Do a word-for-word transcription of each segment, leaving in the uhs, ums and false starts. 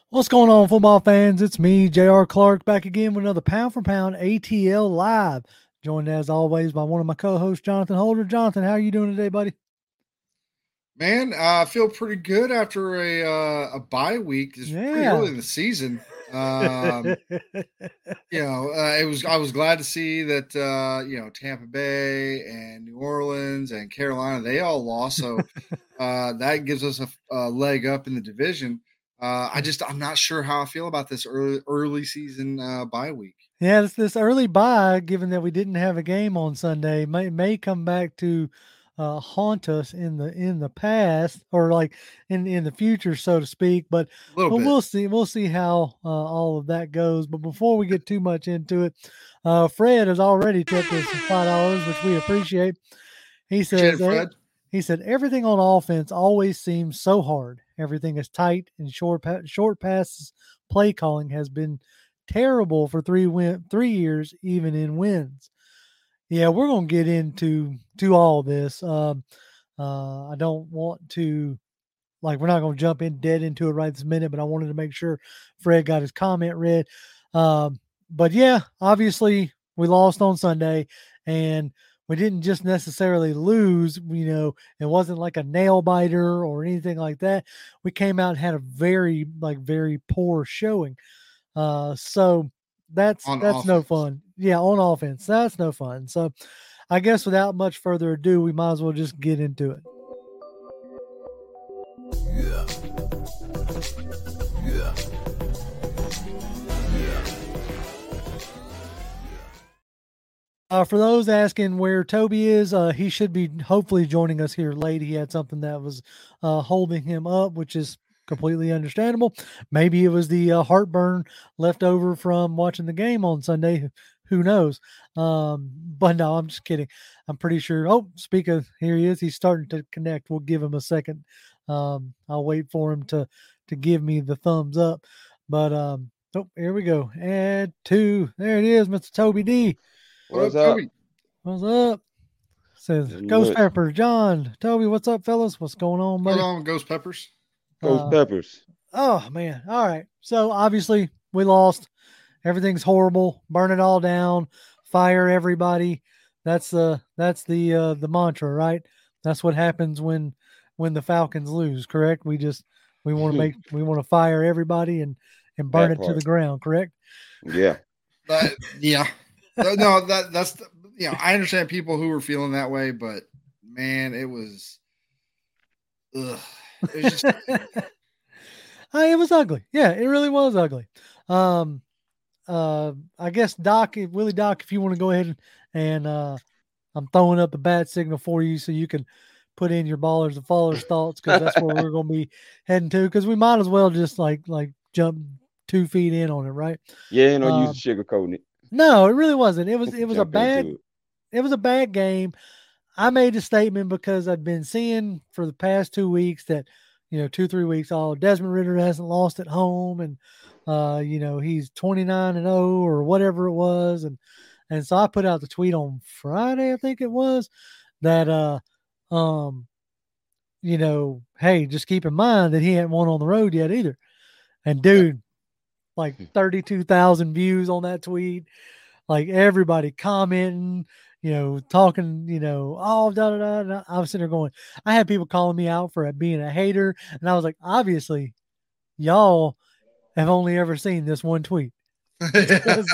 What's going on, football fans? It's me, J R. Clark, back again with another Pound for Pound A T L Live. Joined as always by one of my co-hosts, Jonathan Holder. Jonathan, how are you doing today, buddy? Man, uh, I feel pretty good after a uh, a bye week. It's pretty early Yeah. in the season. Um, you know, uh, it was I was glad to see that uh, you know Tampa Bay and New Orleans and Carolina, they all lost, so uh, that gives us a, a leg up in the division. Uh, I just I'm not sure how I feel about this early early season uh, bye week. Yeah, this, this early bye, given that we didn't have a game on Sunday, may may come back to uh, haunt us in the in the past or like in in the future, so to speak. But A little but bit. we'll see. We'll see how uh, all of that goes. But before we get too much into it, uh, Fred has already tipped us five dollars, which we appreciate. He Appreciate says it, eh, Fred. he said everything on offense always seems so hard. Everything is tight and short pa- short passes. Play calling has been terrible for three win three years, even in wins. Yeah, we're gonna get into to all this. Um, uh, I don't want to like we're not gonna jump in dead into it right this minute, but I wanted to make sure Fred got his comment read. Um, but yeah, obviously we lost on Sunday, and we didn't just necessarily lose. You know, it wasn't like a nail biter or anything like that. We came out and had a very like very poor showing. Uh, so that's On that's no offense. fun. Yeah, on offense, that's no fun. So I guess without much further ado, we might as well just get into it. Uh, for those asking where Toby is, uh, he should be hopefully joining us here late. He had something that was uh, holding him up, which is completely understandable. Maybe it was the uh, heartburn left over from watching the game on Sunday. Who knows? Um, but no, I'm just kidding. I'm pretty sure. Oh, speak of, here he is. He's starting to connect. We'll give him a second. Um, I'll wait for him to to give me the thumbs up. But um, oh, here we go. Add two. There it is, Mister Toby D. What What's up, up? Toby? What's up? Says Nothing Ghost much. Pepper, John, Toby. What's up, fellas? What's going on, What's buddy? going on, Ghost Peppers? Ghost Uh, Peppers. oh man. All right. So obviously we lost. Everything's horrible. Burn it all down. Fire everybody. That's the that's the uh, the mantra, right? That's what happens when when the Falcons lose. Correct? We just we want to make we want to fire everybody and and burn That it to the part. ground. Correct? Yeah. That yeah. No, no, that that's the, you know, I understand people who were feeling that way, but man, it was ugh. It was just Uh, it was ugly. Yeah, it really was ugly. Um, uh, I guess Doc, Willie Doc, if you want to go ahead and, and uh, I'm throwing up the bat signal for you so you can put in your ballers and followers thoughts because that's where we're going to be heading to because we might as well just like like jump two feet in on it, right? Yeah, ain't no use Um, sugarcoating it. no, it really wasn't. It was it was a Jump into bad it. it was a bad game. I made a statement because I've been seeing for the past two weeks that, you know, two, three weeks, oh, Desmond Ritter hasn't lost at home. And, uh, you know, he's twenty-nine and oh or whatever it was. And, and so I put out the tweet on Friday, I think it was, that, uh, um, you know, hey, just keep in mind that he hadn't won on the road yet either. And yeah. dude, like thirty-two thousand views on that tweet, like everybody commenting, you know, talking, you know, oh, da da da. da. I was sitting there going, I had people calling me out for being a hater. And I was like, obviously, y'all have only ever seen this one tweet. Because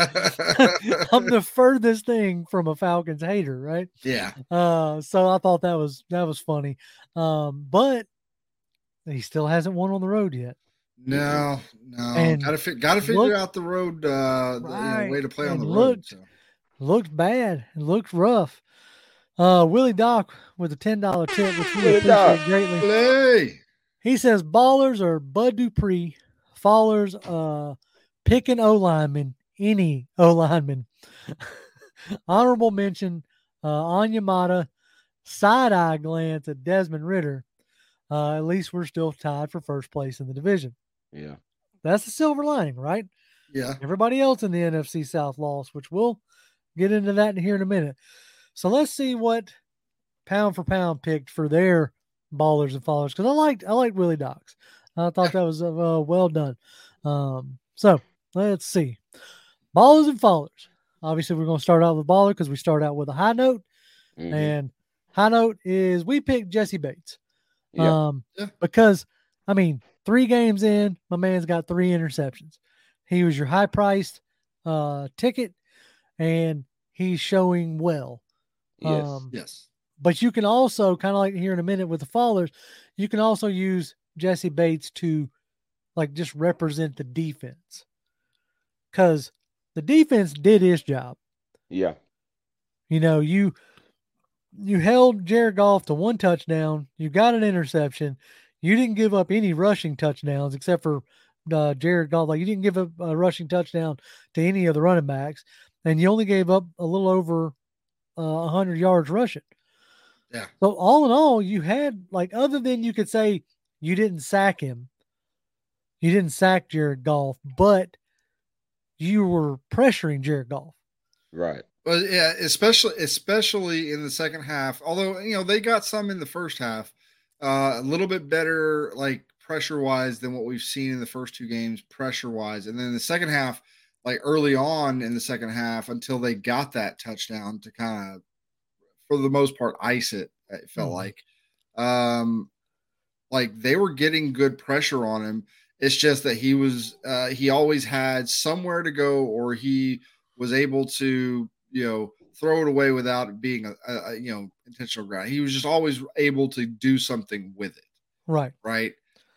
I'm the furthest thing from a Falcons hater, right? yeah. Uh, so I thought that was that was funny. Um, but he still hasn't won on the road yet. Mm-mm. No, no. And Gotta fi- gotta figure look out the road uh the, you know, right way to play on and the road. looked So looked bad. It looked rough. Uh, Willie Doc with a ten dollar tip, which we What a dog. appreciate greatly. play. He says ballers are Bud Dupree, fallers, uh, picking O lineman, any O lineman. Honorable mention, uh, Onyemata, side eye glance at Desmond Ritter. Uh, at least we're still tied for first place in the division. Yeah. That's the silver lining, right? Yeah. Everybody else in the N F C South lost, which we'll get into that in here in a minute. So let's see what pound for pound picked for their ballers and followers because I liked I liked Willie Docs. I thought Yeah. that was uh, well done. Um, so let's see. Ballers and fallers. Obviously, we're going to start out with baller because we start out with a high note. Mm-hmm. And high note is we picked Jessie Bates. Yeah. Um, yeah. Because, I mean, three games in, my man's got three interceptions. He was your high-priced uh, ticket, and he's showing well. Yes. Um, yes. But you can also, kind of like here in a minute with the fallers, you can also use Jessie Bates to, like, just represent the defense. Because the defense did its job. Yeah. You know, you you held Jared Goff to one touchdown. You got an interception. You didn't give up any rushing touchdowns except for uh, Jared Goff. Like, you didn't give up a rushing touchdown to any of the running backs. And you only gave up a little over uh, one hundred yards rushing. Yeah. So all in all, you had, like, other than you could say you didn't sack him, you didn't sack Jared Goff, but you were pressuring Jared Goff. Right. Well, yeah, especially especially in the second half. Although, you know, they got some in the first half, uh, a little bit better, like pressure wise, than what we've seen in the first two games, pressure wise. And then in the second half, like early on in the second half, until they got that touchdown to kind of, for the most part, ice it. It felt mm. like, um, like they were getting good pressure on him. It's just that he was, uh, he always had somewhere to go, or he was able to, you know, throw it away without it being a, a, you know, intentional ground. He was just always able to do something with it. Right. Right.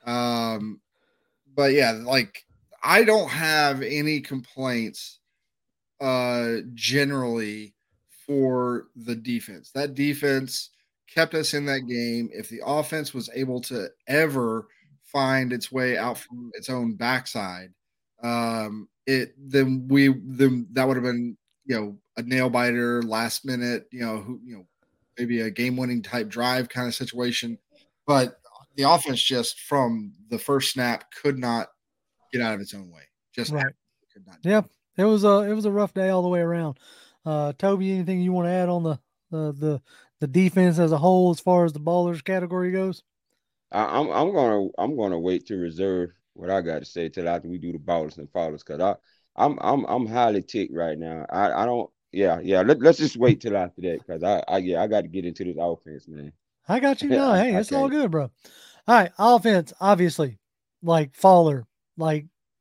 Um, but yeah, like I don't have any complaints, uh, generally for the defense. That defense kept us in that game. If the offense was able to ever find its way out from its own backside, um, it then we then that would have been, you know, a nail biter last minute, you know, who you know, maybe a game winning type drive kind of situation. But the offense just from the first snap could not get out of its own way. Just right. Could not. Yeah, it was a it was a rough day all the way around. Uh, Toby, anything you want to add on the uh, the the defense as a whole as far as the ballers category goes? I, I'm I'm gonna I'm gonna wait to reserve what I got to say till after we do the ballers and followers, because I I'm I'm I'm highly ticked right now. I, I don't yeah yeah let, let's just wait till after that, because I, I yeah I got to get into this offense, man. I got you. No, hey, it's all good, bro. All right, offense, obviously, like faller, like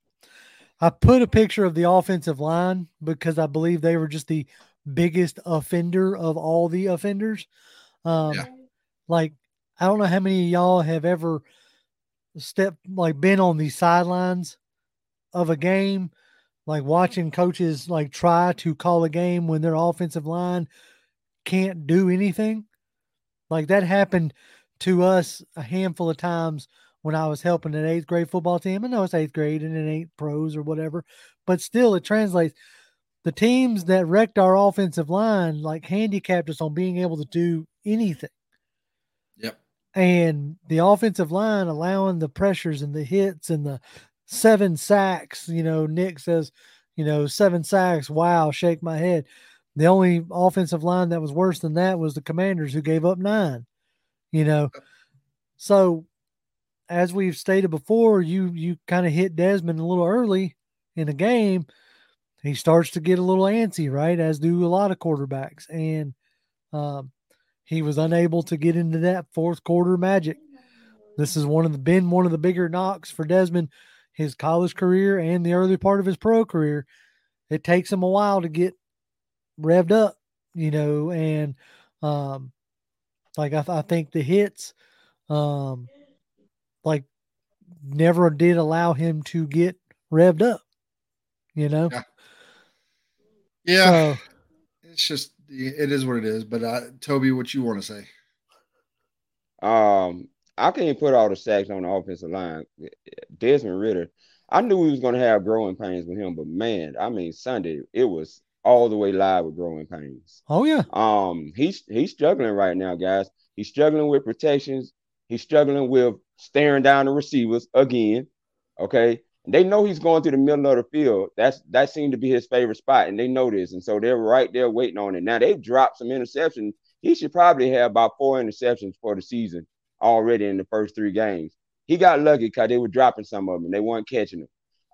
I put a picture of the offensive line because I believe they were just the biggest offender of all the offenders. Um, yeah. Like, I don't know how many of y'all have ever stepped, like been on the sidelines of a game, like watching coaches like try to call a game when their offensive line can't do anything. Like that happened to us a handful of times when I was helping an eighth grade football team. I know it's eighth grade and it ain't pros or whatever, but still it translates. The teams that wrecked our offensive line, like handicapped us on being able to do anything. Yep. And the offensive line allowing the pressures and the hits and the seven sacks, you know, Nick says, you know, seven sacks. Wow. Shake my head. The only offensive line that was worse than that was the Commanders, who gave up nine, you know? So as we've stated before, you, you kind of hit Desmond a little early in the game. He starts to get a little antsy, right? As do a lot of quarterbacks. And um, he was unable to get into that fourth quarter magic. This has one of the been one of the bigger knocks for Desmond, his college career and the early part of his pro career. It takes him a while to get revved up, you know, and um, like I, th- I think the hits, um, like never did allow him to get revved up, you know. Yeah. Yeah, so, it's just it is what it is. But uh, Toby, what you want to say? Um, I can't put all the sacks on the offensive line. Desmond Ridder, I knew we was going to have growing pains with him, but man, I mean Sunday it was all the way live with growing pains. Oh yeah. Um, he's he's struggling right now, guys. He's struggling with protections. He's struggling with staring down the receivers again. Okay. They know he's going through the middle of the field. That's that seemed to be his favorite spot, and they know this, and so they're right there waiting on it. Now they've dropped some interceptions. He should probably have about four interceptions for the season already in the first three games. He got lucky because they were dropping some of them, and they weren't catching them.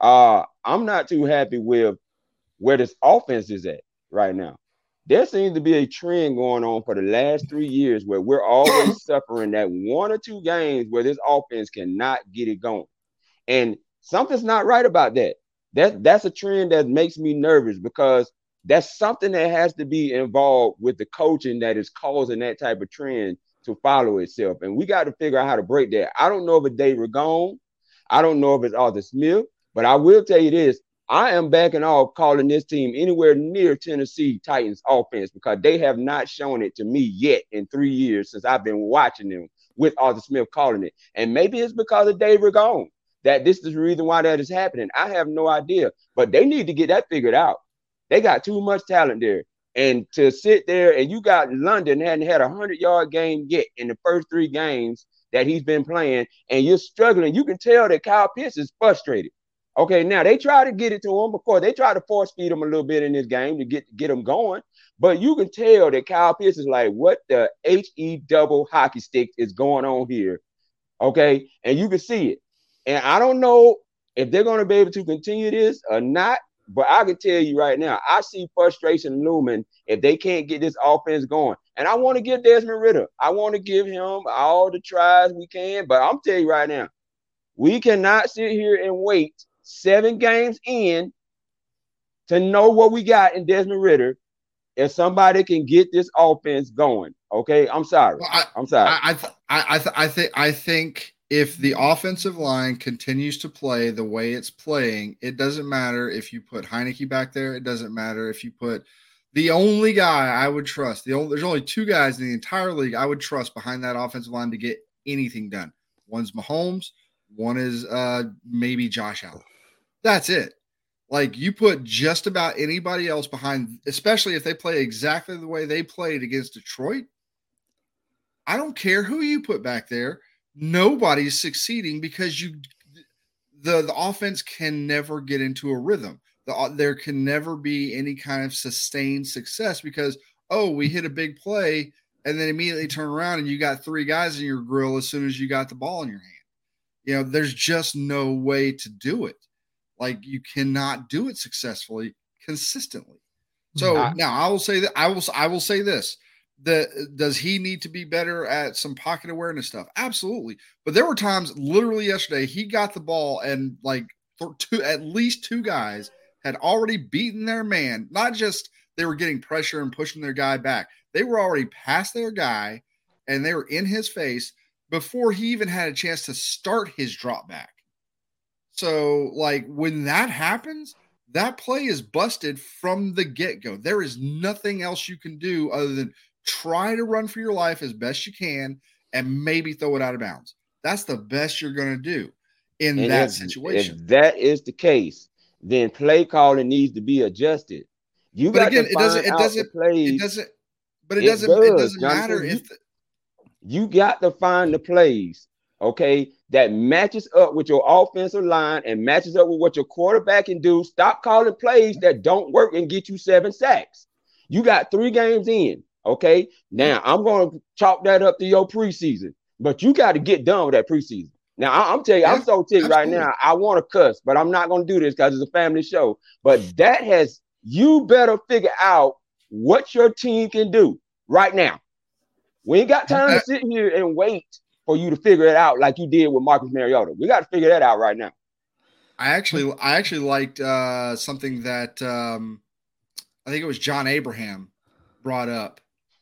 Uh, I'm not too happy with where this offense is at right now. There seems to be a trend going on for the last three years where we're always suffering that one or two games where this offense cannot get it going. And something's not right about that. That that's a trend that makes me nervous because that's something that has to be involved with the coaching that is causing that type of trend to follow itself. And we got to figure out how to break that. I don't know if it's Dave Ragone. I don't know if it's Arthur Smith, but I will tell you this. I am backing off calling this team anywhere near Tennessee Titans offense because they have not shown it to me yet in three years since I've been watching them with Arthur Smith calling it. And maybe it's because of Dave Ragone that this is the reason why that is happening. I have no idea, but they need to get that figured out. They got too much talent there. And to sit there and you got London hadn't had a hundred-yard game yet in the first three games that he's been playing, and you're struggling. You can tell that Kyle Pitts is frustrated. Okay, now they try to get it to him. Of course, they try to force feed him a little bit in this game to get, get him going. But you can tell that Kyle Pitts is like, what the H E double hockey stick is going on here? Okay, and you can see it. And I don't know if they're going to be able to continue this or not, but I can tell you right now, I see frustration looming if they can't get this offense going. And I want to give Desmond Ridder, I want to give him all the tries we can, but I'm telling you right now, we cannot sit here and wait seven games in to know what we got in Desmond Ridder if somebody can get this offense going. Okay, I'm sorry. Well, I, I'm sorry. I th- I I, th- I think I think if the offensive line continues to play the way it's playing, it doesn't matter if you put Heineke back there. It doesn't matter if you put the only guy I would trust. The only there's only two guys in the entire league I would trust behind that offensive line to get anything done. One's Mahomes. One is uh, maybe Josh Allen. That's it. Like you put just about anybody else behind, especially if they play exactly the way they played against Detroit. I don't care who you put back there. Nobody's succeeding because you, the, the offense can never get into a rhythm. The, there can never be any kind of sustained success because, oh, we hit a big play and then immediately turn around and you got three guys in your grill as soon as you got the ball in your hand. You know, there's just no way to do it. Like you cannot do it successfully, consistently. So I, now I will say that I will, I will say this, that does he need to be better at some pocket awareness stuff? Absolutely. But there were times literally yesterday, he got the ball and like two, at least two guys had already beaten their man. Not just they were getting pressure and pushing their guy back. They were already past their guy and they were in his face before he even had a chance to start his drop back. So, like, when that happens, that play is busted from the get-go. There is nothing else you can do other than try to run for your life as best you can and maybe throw it out of bounds. That's the best you're going to do in and that if, situation. If that is the case, then play calling needs to be adjusted. You but got again, to it find doesn't, it out doesn't, the plays. It doesn't, but it, it doesn't, does, it doesn't Jonathan, matter you, if the, you got to find the plays. Okay, that matches up with your offensive line and matches up with what your quarterback can do. Stop calling plays that don't work and get you seven sacks. You got three games in. Okay, now I'm going to chalk that up to your preseason, but you got to get done with that preseason. Now I, I'm telling you, yeah, I'm so ticked right now. I want to cuss, but I'm not going to do this because it's a family show. But that has you better figure out what your team can do right now. We ain't got time to sit here and wait for you to figure it out like you did with Marcus Mariota. We got to figure that out right now. I actually, I actually liked uh, something that um, I think it was John Abraham brought up.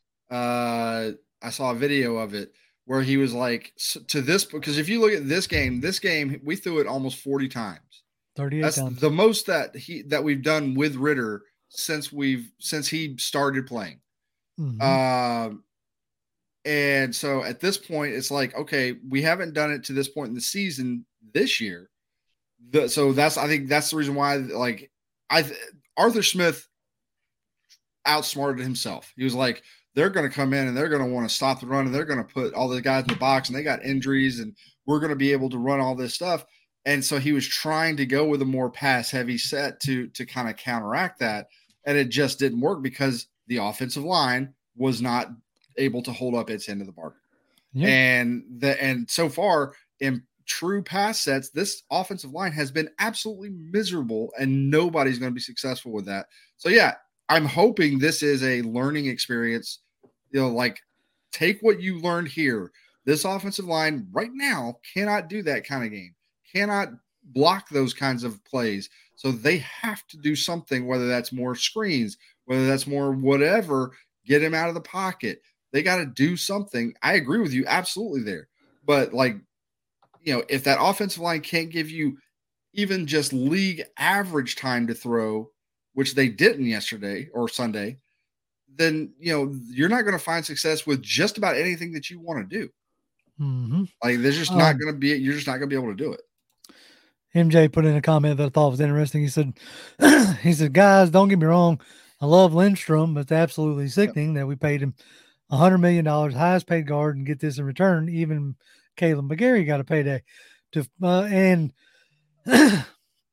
Uh, I saw a video of it where he was like, to this, because if you look at this game, this game, we threw it almost forty times. thirty-eight That's times. the most that he, that we've done with Ridder since we've, since he started playing. Mm-hmm. Um, And so at this point, it's like, okay, we haven't done it to this point in the season this year. The, so that's, I think that's the reason why, like, I Arthur Smith outsmarted himself. He was like, they're going to come in and they're going to want to stop the run and they're going to put all the guys in the box and they got injuries and we're going to be able to run all this stuff. And so he was trying to go with a more pass heavy set to, to kind of counteract that. And it just didn't work because the offensive line was not able to hold up its end of the bargain. Yeah. And the and so far in true pass sets, this offensive line has been absolutely miserable, and nobody's going to be successful with that. So, yeah, I'm hoping this is a learning experience. You know, like take what you learned here. This offensive line right now cannot do that kind of game, cannot block those kinds of plays. So they have to do something, whether that's more screens, whether that's more whatever, get him out of the pocket. They got to do something. I agree with you absolutely there. But, like, you know, if that offensive line can't give you even just league average time to throw, which they didn't yesterday or Sunday, then, you know, you're not going to find success with just about anything that you want to do. Mm-hmm. Like, there's just um, not going to be, you're just not going to be able to do it. M J put in a comment that I thought was interesting. He said, he said, guys, don't get me wrong. I love Lindstrom, but it's absolutely sickening yep. that we paid him one hundred million dollars, highest paid guard, and get this in return. Even Kaleb McGary got a payday. To uh, and it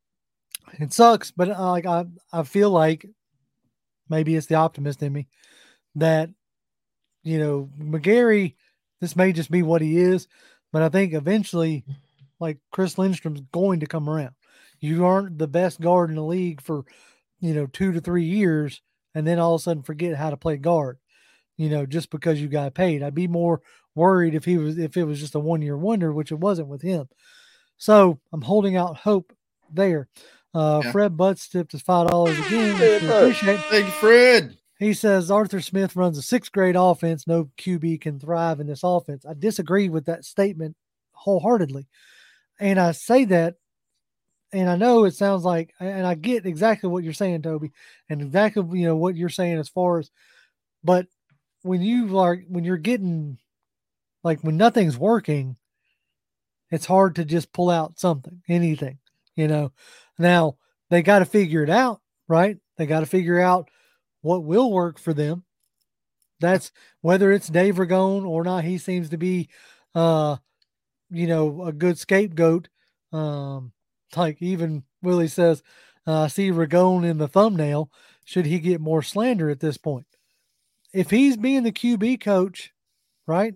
sucks, but uh, like I, I feel like maybe it's the optimist in me that, you know, McGary, this may just be what he is, but I think eventually, like, Chris Lindstrom's going to come around. You aren't the best guard in the league for, you know, two to three years and then all of a sudden forget how to play guard, you know, just because you got paid. I'd be more worried if he was, if it was just a one year wonder, which it wasn't with him. So I'm holding out hope there. Uh, yeah. Fred Butts tipped us five dollars again. Appreciate. Thank you, Fred. He says Arthur Smith runs a sixth grade offense. No Q B can thrive in this offense. I disagree with that statement wholeheartedly. And I say that, and I know it sounds like, and I get exactly what you're saying, Toby, and exactly, you know, what you're saying as far as, but when you are, when you're getting, like, when nothing's working, it's hard to just pull out something, anything, you know. Now, they got to figure it out, right? They got to figure out what will work for them. That's whether it's Dave Ragone or not. He seems to be, uh, you know, a good scapegoat. Um, like even Willie says, uh, I see Ragone in the thumbnail. Should he get more slander at this point? If he's being the Q B coach, right,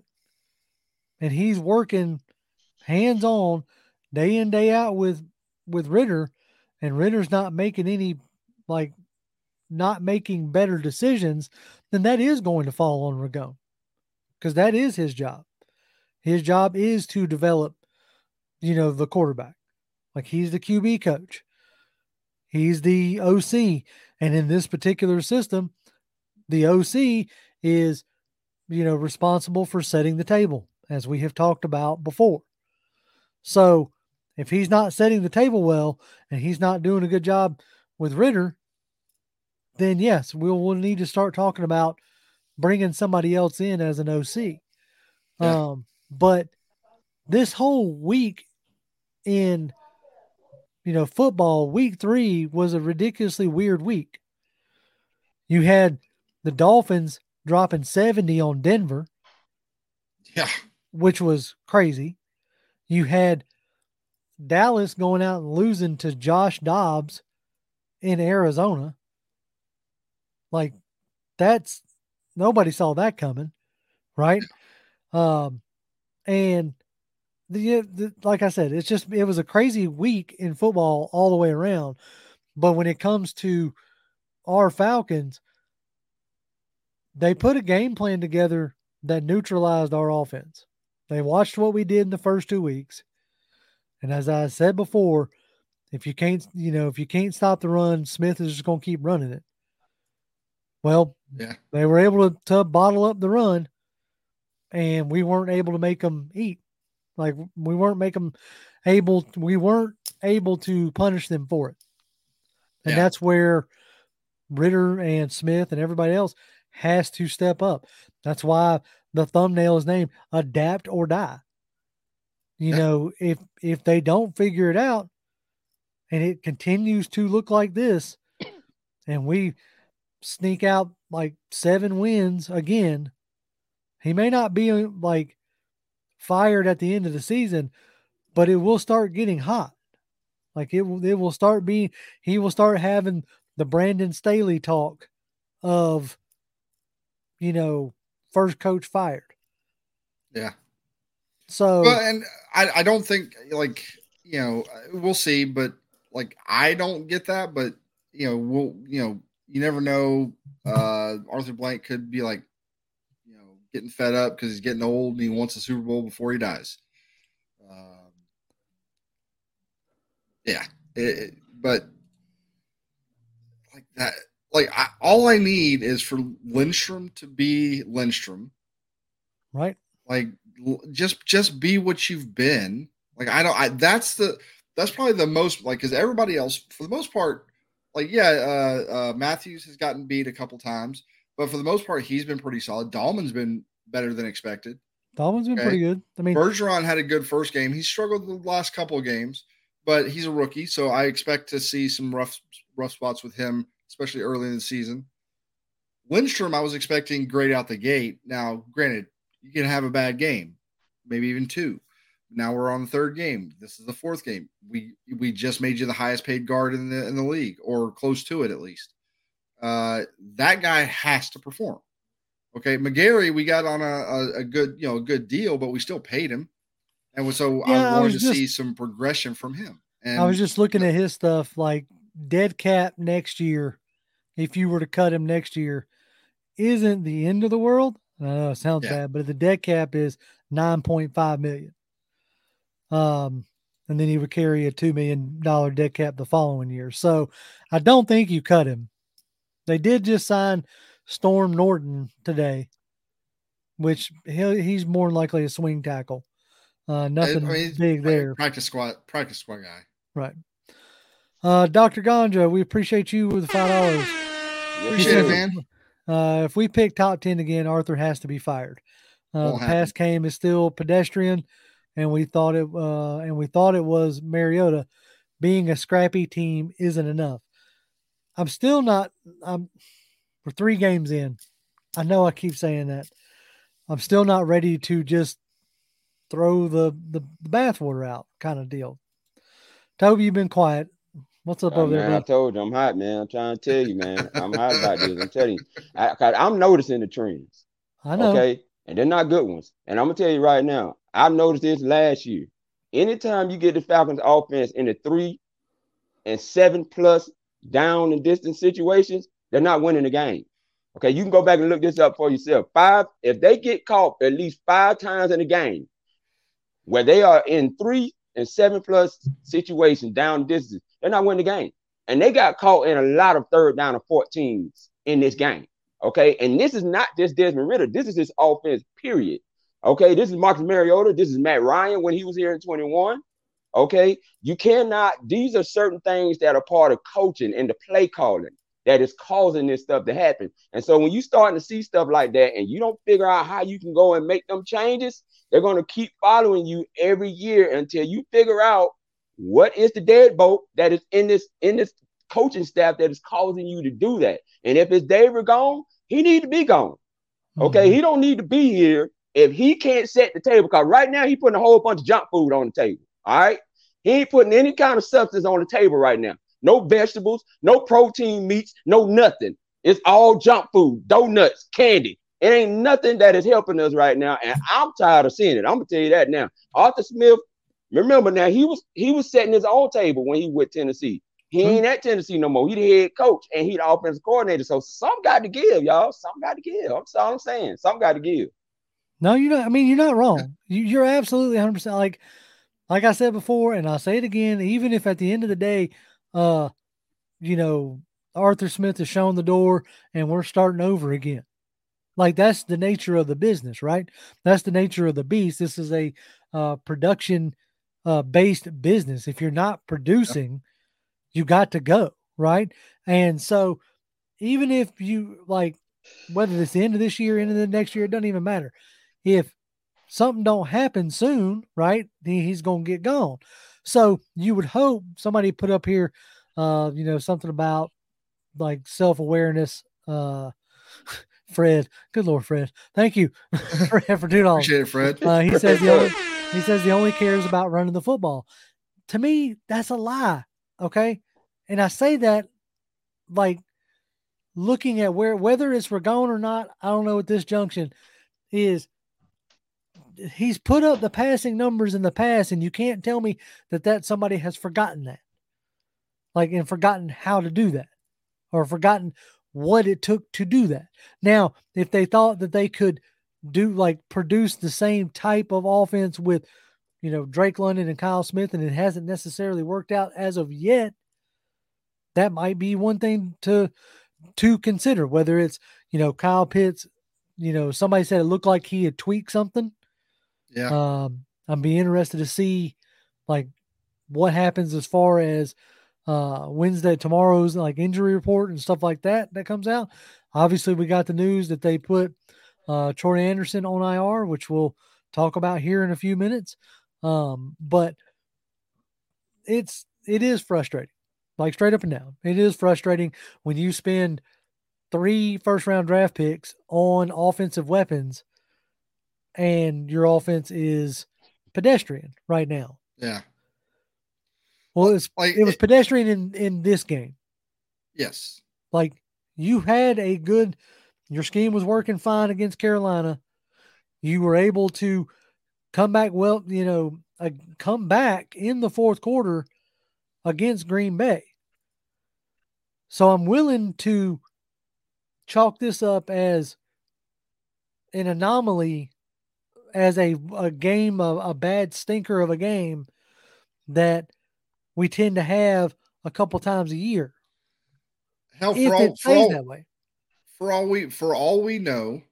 and he's working hands-on day in, day out with, with Ridder, and Ridder's not making any, like, not making better decisions, then that is going to fall on Ragone, because that is his job. His job is to develop, you know, the quarterback. Like, he's the Q B coach. He's the O C. And in this particular system, the O C is, you know, responsible for setting the table, as we have talked about before. So if he's not setting the table well and he's not doing a good job with Ridder, then yes, we'll, we'll need to start talking about bringing somebody else in as an O C. Yeah. Um, but this whole week in, you know, football, week three was a ridiculously weird week. You had the Dolphins dropping seventy on Denver. Yeah. Which was crazy. You had Dallas going out and losing to Josh Dobbs in Arizona. Like, that's, nobody saw that coming, right? Um, and the, the like I said, it's just, it was a crazy week in football all the way around. But when it comes to our Falcons, they put a game plan together that neutralized our offense. They watched what we did in the first two weeks. And as I said before, if you can't, you know, if you can't stop the run, Smith is just going to keep running it. Well, yeah, they were able to, to bottle up the run, and we weren't able to make them eat. Like, we weren't make them able, we weren't able to punish them for it. And yeah. That's where Ridder and Smith and everybody else has to step up. That's why the thumbnail is named Adapt or Die. You yeah. know, if if they don't figure it out and it continues to look like this, and we sneak out like seven wins again, he may not be like fired at the end of the season, but it will start getting hot. Like, it will, it will start being, he will start having the Brandon Staley talk of, you know, first coach fired. Yeah. So, well, and I, I don't think like you know we'll see, but like I don't get that, but you know we'll you know you never know. Uh, Arthur Blank could be like you know getting fed up because he's getting old and he wants a Super Bowl before he dies. Um, yeah, it, it, but like that, like I, all I need is for Lindstrom to be Lindstrom, right? like just just be what you've been. Like I don't. I that's the that's probably the most like because everybody else for the most part, like yeah, uh, uh, Matthews has gotten beat a couple times, but for the most part he's been pretty solid. Dahlman's been better than expected. Dahlman's been Okay. pretty good. I mean, Bergeron had a good first game. He struggled the last couple of games, but he's a rookie, so I expect to see some rough rough spots with him, especially early in the season. Lindstrom, I was expecting great out the gate. Now, granted, you can have a bad game, maybe even two. Now we're on the third game. This is the fourth game. We we just made you the highest paid guard in the in the league, or close to it at least. Uh, that guy has to perform. Okay, McGarry, we got on a, a, a good, you know, a good deal, but we still paid him, and so yeah, I I wanted was to just, see some progression from him. And I was just looking at his stuff, like dead cap next year. If you were to cut him next year, isn't the end of the world. I know it sounds Yeah. bad, but the dead cap is nine point five million. Um, and then he would carry a two million dollar dead cap the following year. So I don't think you cut him. They did just sign Storm Norton today, which he he's more than likely a swing tackle. Uh, nothing I mean, big there. Practice squad, practice squad guy. Right. Uh, Doctor Ganja, we appreciate you with the five dollars. Appreciate it, man. Uh, if we pick top ten again, Arthur has to be fired. Uh, Won't the happen. pass game is still pedestrian, and we thought it uh, and we thought it was Mariota. Being a scrappy team isn't enough. I'm still not. I'm we're three games in. I know I keep saying that. I'm still not ready to just throw the the, the bathwater out, kind of deal. Toby, you've been quiet. What's up Oh, over man, there, I bro? told you I'm hot, man. I'm trying to tell you, man. I'm hot about this. I'm telling you. I, I'm noticing the trends. I know. Okay. And they're not good ones. And I'm going to tell you right now, I noticed this last year. Anytime you get the Falcons offense in the three and seven plus down and distance situations, they're not winning the game. Okay. You can go back and look this up for yourself. Five, if they get caught at least five times in the game where they are in three and seven plus situations down distance, they're not winning the game. And they got caught in a lot of third down and fourteens in this game. Okay. And this is not just Desmond Ridder. This is his offense, period. Okay. This is Marcus Mariota. This is Matt Ryan when he was here in twenty-one. Okay. You cannot, these are certain things that are part of coaching and the play calling that is causing this stuff to happen. And so when you starting to see stuff like that and you don't figure out how you can go and make them changes, they're going to keep following you every year until you figure out what is the deadbolt that is in this in this coaching staff that is causing you to do that. And if it's David gone, he need to be gone. Okay, mm-hmm. He don't need to be here if he can't set the table. Because right now he's putting a whole bunch of junk food on the table. All right, he ain't putting any kind of substance on the table right now. No vegetables, no protein meats, no nothing. It's all junk food, donuts, candy. It ain't nothing that is helping us right now, and I'm tired of seeing it. I'm gonna tell you that now. Arthur Smith, remember now, he was he was setting his own table when he went to Tennessee. He ain't at Tennessee no more. He the head coach and he the offensive coordinator. So some got to give, y'all. Some got to give. That's all I'm saying. Some got to give. No, you're not. I mean, you're not wrong. You, you're absolutely one hundred percent. Like, like I said before, and I'll say it again. Even if at the end of the day, uh, you know, Arthur Smith has shown the door and we're starting over again. Like, that's the nature of the business, right? That's the nature of the beast. This is a uh, production uh, based business. If you're not producing, you got to go, right? And so even if you, like, whether it's the end of this year, end of the next year, it doesn't even matter. If something don't happen soon, right, he, he's going to get gone. So you would hope somebody put up here, uh, you know, something about like self-awareness, uh, Fred, good Lord, Fred, thank you Fred, for two dollars. Appreciate it, Fred. Uh, he says the only he says he only cares about running the football. To me, that's a lie. Okay, and I say that like looking at where whether it's Ragone or not, I don't know at this junction is he's put up the passing numbers in the past, and you can't tell me that that somebody has forgotten that, like, and forgotten how to do that, or forgotten what it took to do that. Now, if they thought that they could do like produce the same type of offense with, you know, Drake London and Kyle Smith, and it hasn't necessarily worked out as of yet, that might be one thing to to consider. Whether it's, you know, Kyle Pitts, you know, somebody said it looked like he had tweaked something. Yeah. Um, I'd be interested to see like what happens as far as uh Wednesday, tomorrow's like injury report and stuff like that that comes out. Obviously, we got the news that they put uh Troy Anderson on I R, which we'll talk about here in a few minutes. Um, but it's it is frustrating, like straight up and down. It is frustrating when you spend three first round draft picks on offensive weapons and your offense is pedestrian right now. Yeah. Well, it's like it was it, pedestrian in, in this game. Yes. Like you had a good, your scheme was working fine against Carolina. You were able to come back well, you know, uh, come back in the fourth quarter against Green Bay. So I'm willing to chalk this up as an anomaly, as a, a game of a bad stinker of a game that we tend to have a couple times a year. Hell, for if all, it for stays all, that way. For all we for all we know,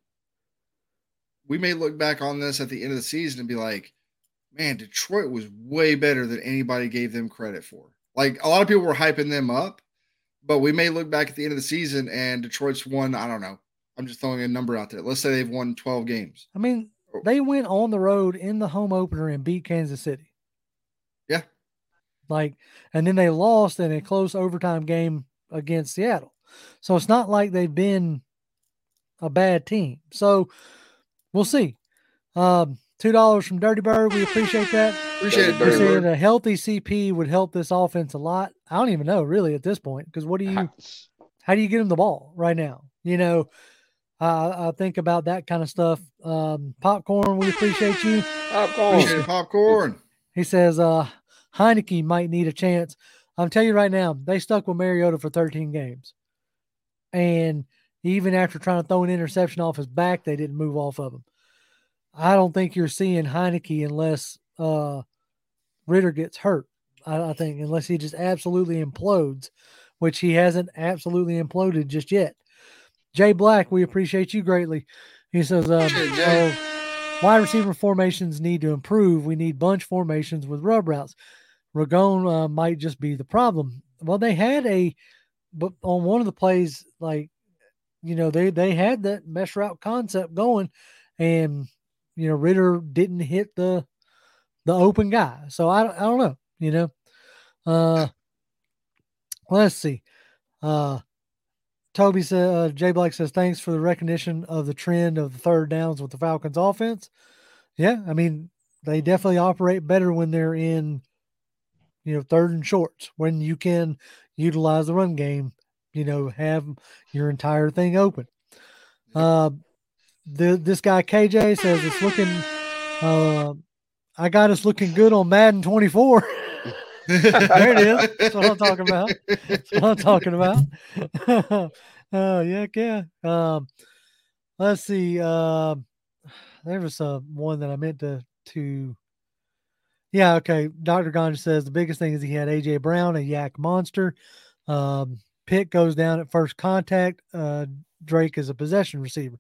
we may look back on this at the end of the season and be like, man, Detroit was way better than anybody gave them credit for. Like a lot of people were hyping them up, but we may look back at the end of the season and Detroit's won, I don't know. I'm just throwing a number out there. Let's say they've won twelve games. I mean, they went on the road in the home opener and beat Kansas City. Yeah. Like, and then they lost in a close overtime game against Seattle. So it's not like they've been a bad team. So we'll see. Um, two dollars from Dirty Bird. We appreciate that. Appreciate Dirty it. He Bird. said a healthy C P would help this offense a lot. I don't even know really at this point, because what do you, how do you get him the ball right now? You know, uh, I think about that kind of stuff. Um, Popcorn, we appreciate you. Popcorn. Appreciate it, Popcorn. He says, uh, Heineke might need a chance. I'm telling you right now, they stuck with Mariota for thirteen games. And even after trying to throw an interception off his back, they didn't move off of him. I don't think you're seeing Heineke unless uh, Ritter gets hurt. I, I think unless he just absolutely implodes, which he hasn't absolutely imploded just yet. Jay Black, we appreciate you greatly. He says, um, uh, wide receiver formations need to improve. We need bunch formations with rub routes. Ragone uh, might just be the problem. Well, they had a, but on one of the plays, like, you know, they, they had that mesh route concept going, and, you know, Ritter didn't hit the, the open guy. So I don't, I don't know, you know, uh, let's see. Uh, Toby said, uh, Jay Black says, thanks for the recognition of the trend of the third downs with the Falcons offense. Yeah. I mean, they definitely operate better when they're in, you know, third and shorts, when you can utilize the run game, you know, have your entire thing open. Uh, the, this guy K J says it's looking, uh, I got us looking good on Madden twenty-four. There it is. That's what I'm talking about. That's what I'm talking about. uh, yeah, yeah. Um, let's see. Uh, there was uh, one that I meant to, to, yeah, okay. Doctor Ganja says the biggest thing is he had A J Brown, a yak monster. Um, Pitt goes down at first contact. Uh, Drake is a possession receiver.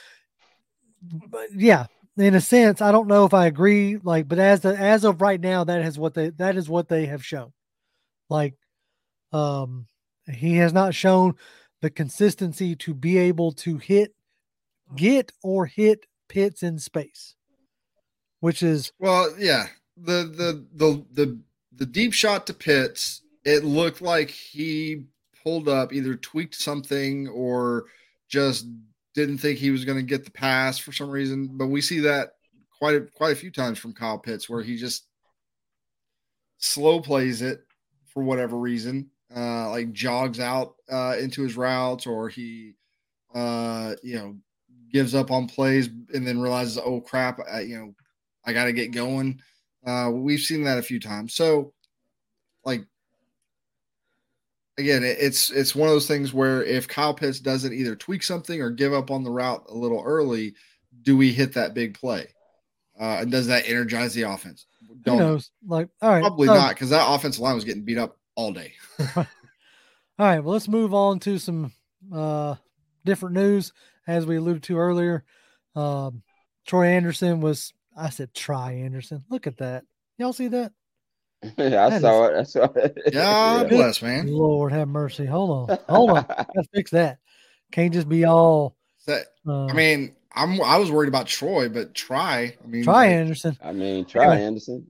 But yeah, in a sense, I don't know if I agree. Like, but as the, as of right now, that is what they that is what they have shown. Like, um, he has not shown the consistency to be able to hit, get or hit Pitts in space, which is well, yeah. The the the the the deep shot to Pitts, it looked like he pulled up, either tweaked something or just didn't think he was going to get the pass for some reason. But we see that quite a, quite a few times from Kyle Pitts, where he just slow plays it for whatever reason, uh, like jogs out uh, into his routes, or he, uh, you know, gives up on plays and then realizes, oh crap, I, you know, I got to get going. Uh, we've seen that a few times. So, like, again, it, it's it's one of those things where if Kyle Pitts doesn't either tweak something or give up on the route a little early, do we hit that big play? Uh, and does that energize the offense? Don't Who knows? Know. Like, all right, probably so, not, because that offensive line was getting beat up all day. All right, well, let's move on to some uh, different news. As we alluded to earlier, um, Troy Anderson was, I said Try Anderson. Look at that. Y'all see that? Yeah, I that saw is, it. I saw it. God bless, man. Lord have mercy. Hold on. Hold on. Gotta fix that. Can't just be all. That, uh, I mean, I'm, I was worried about Troy, but Try. I mean, Try like, Anderson. I mean, Try anyway. Anderson.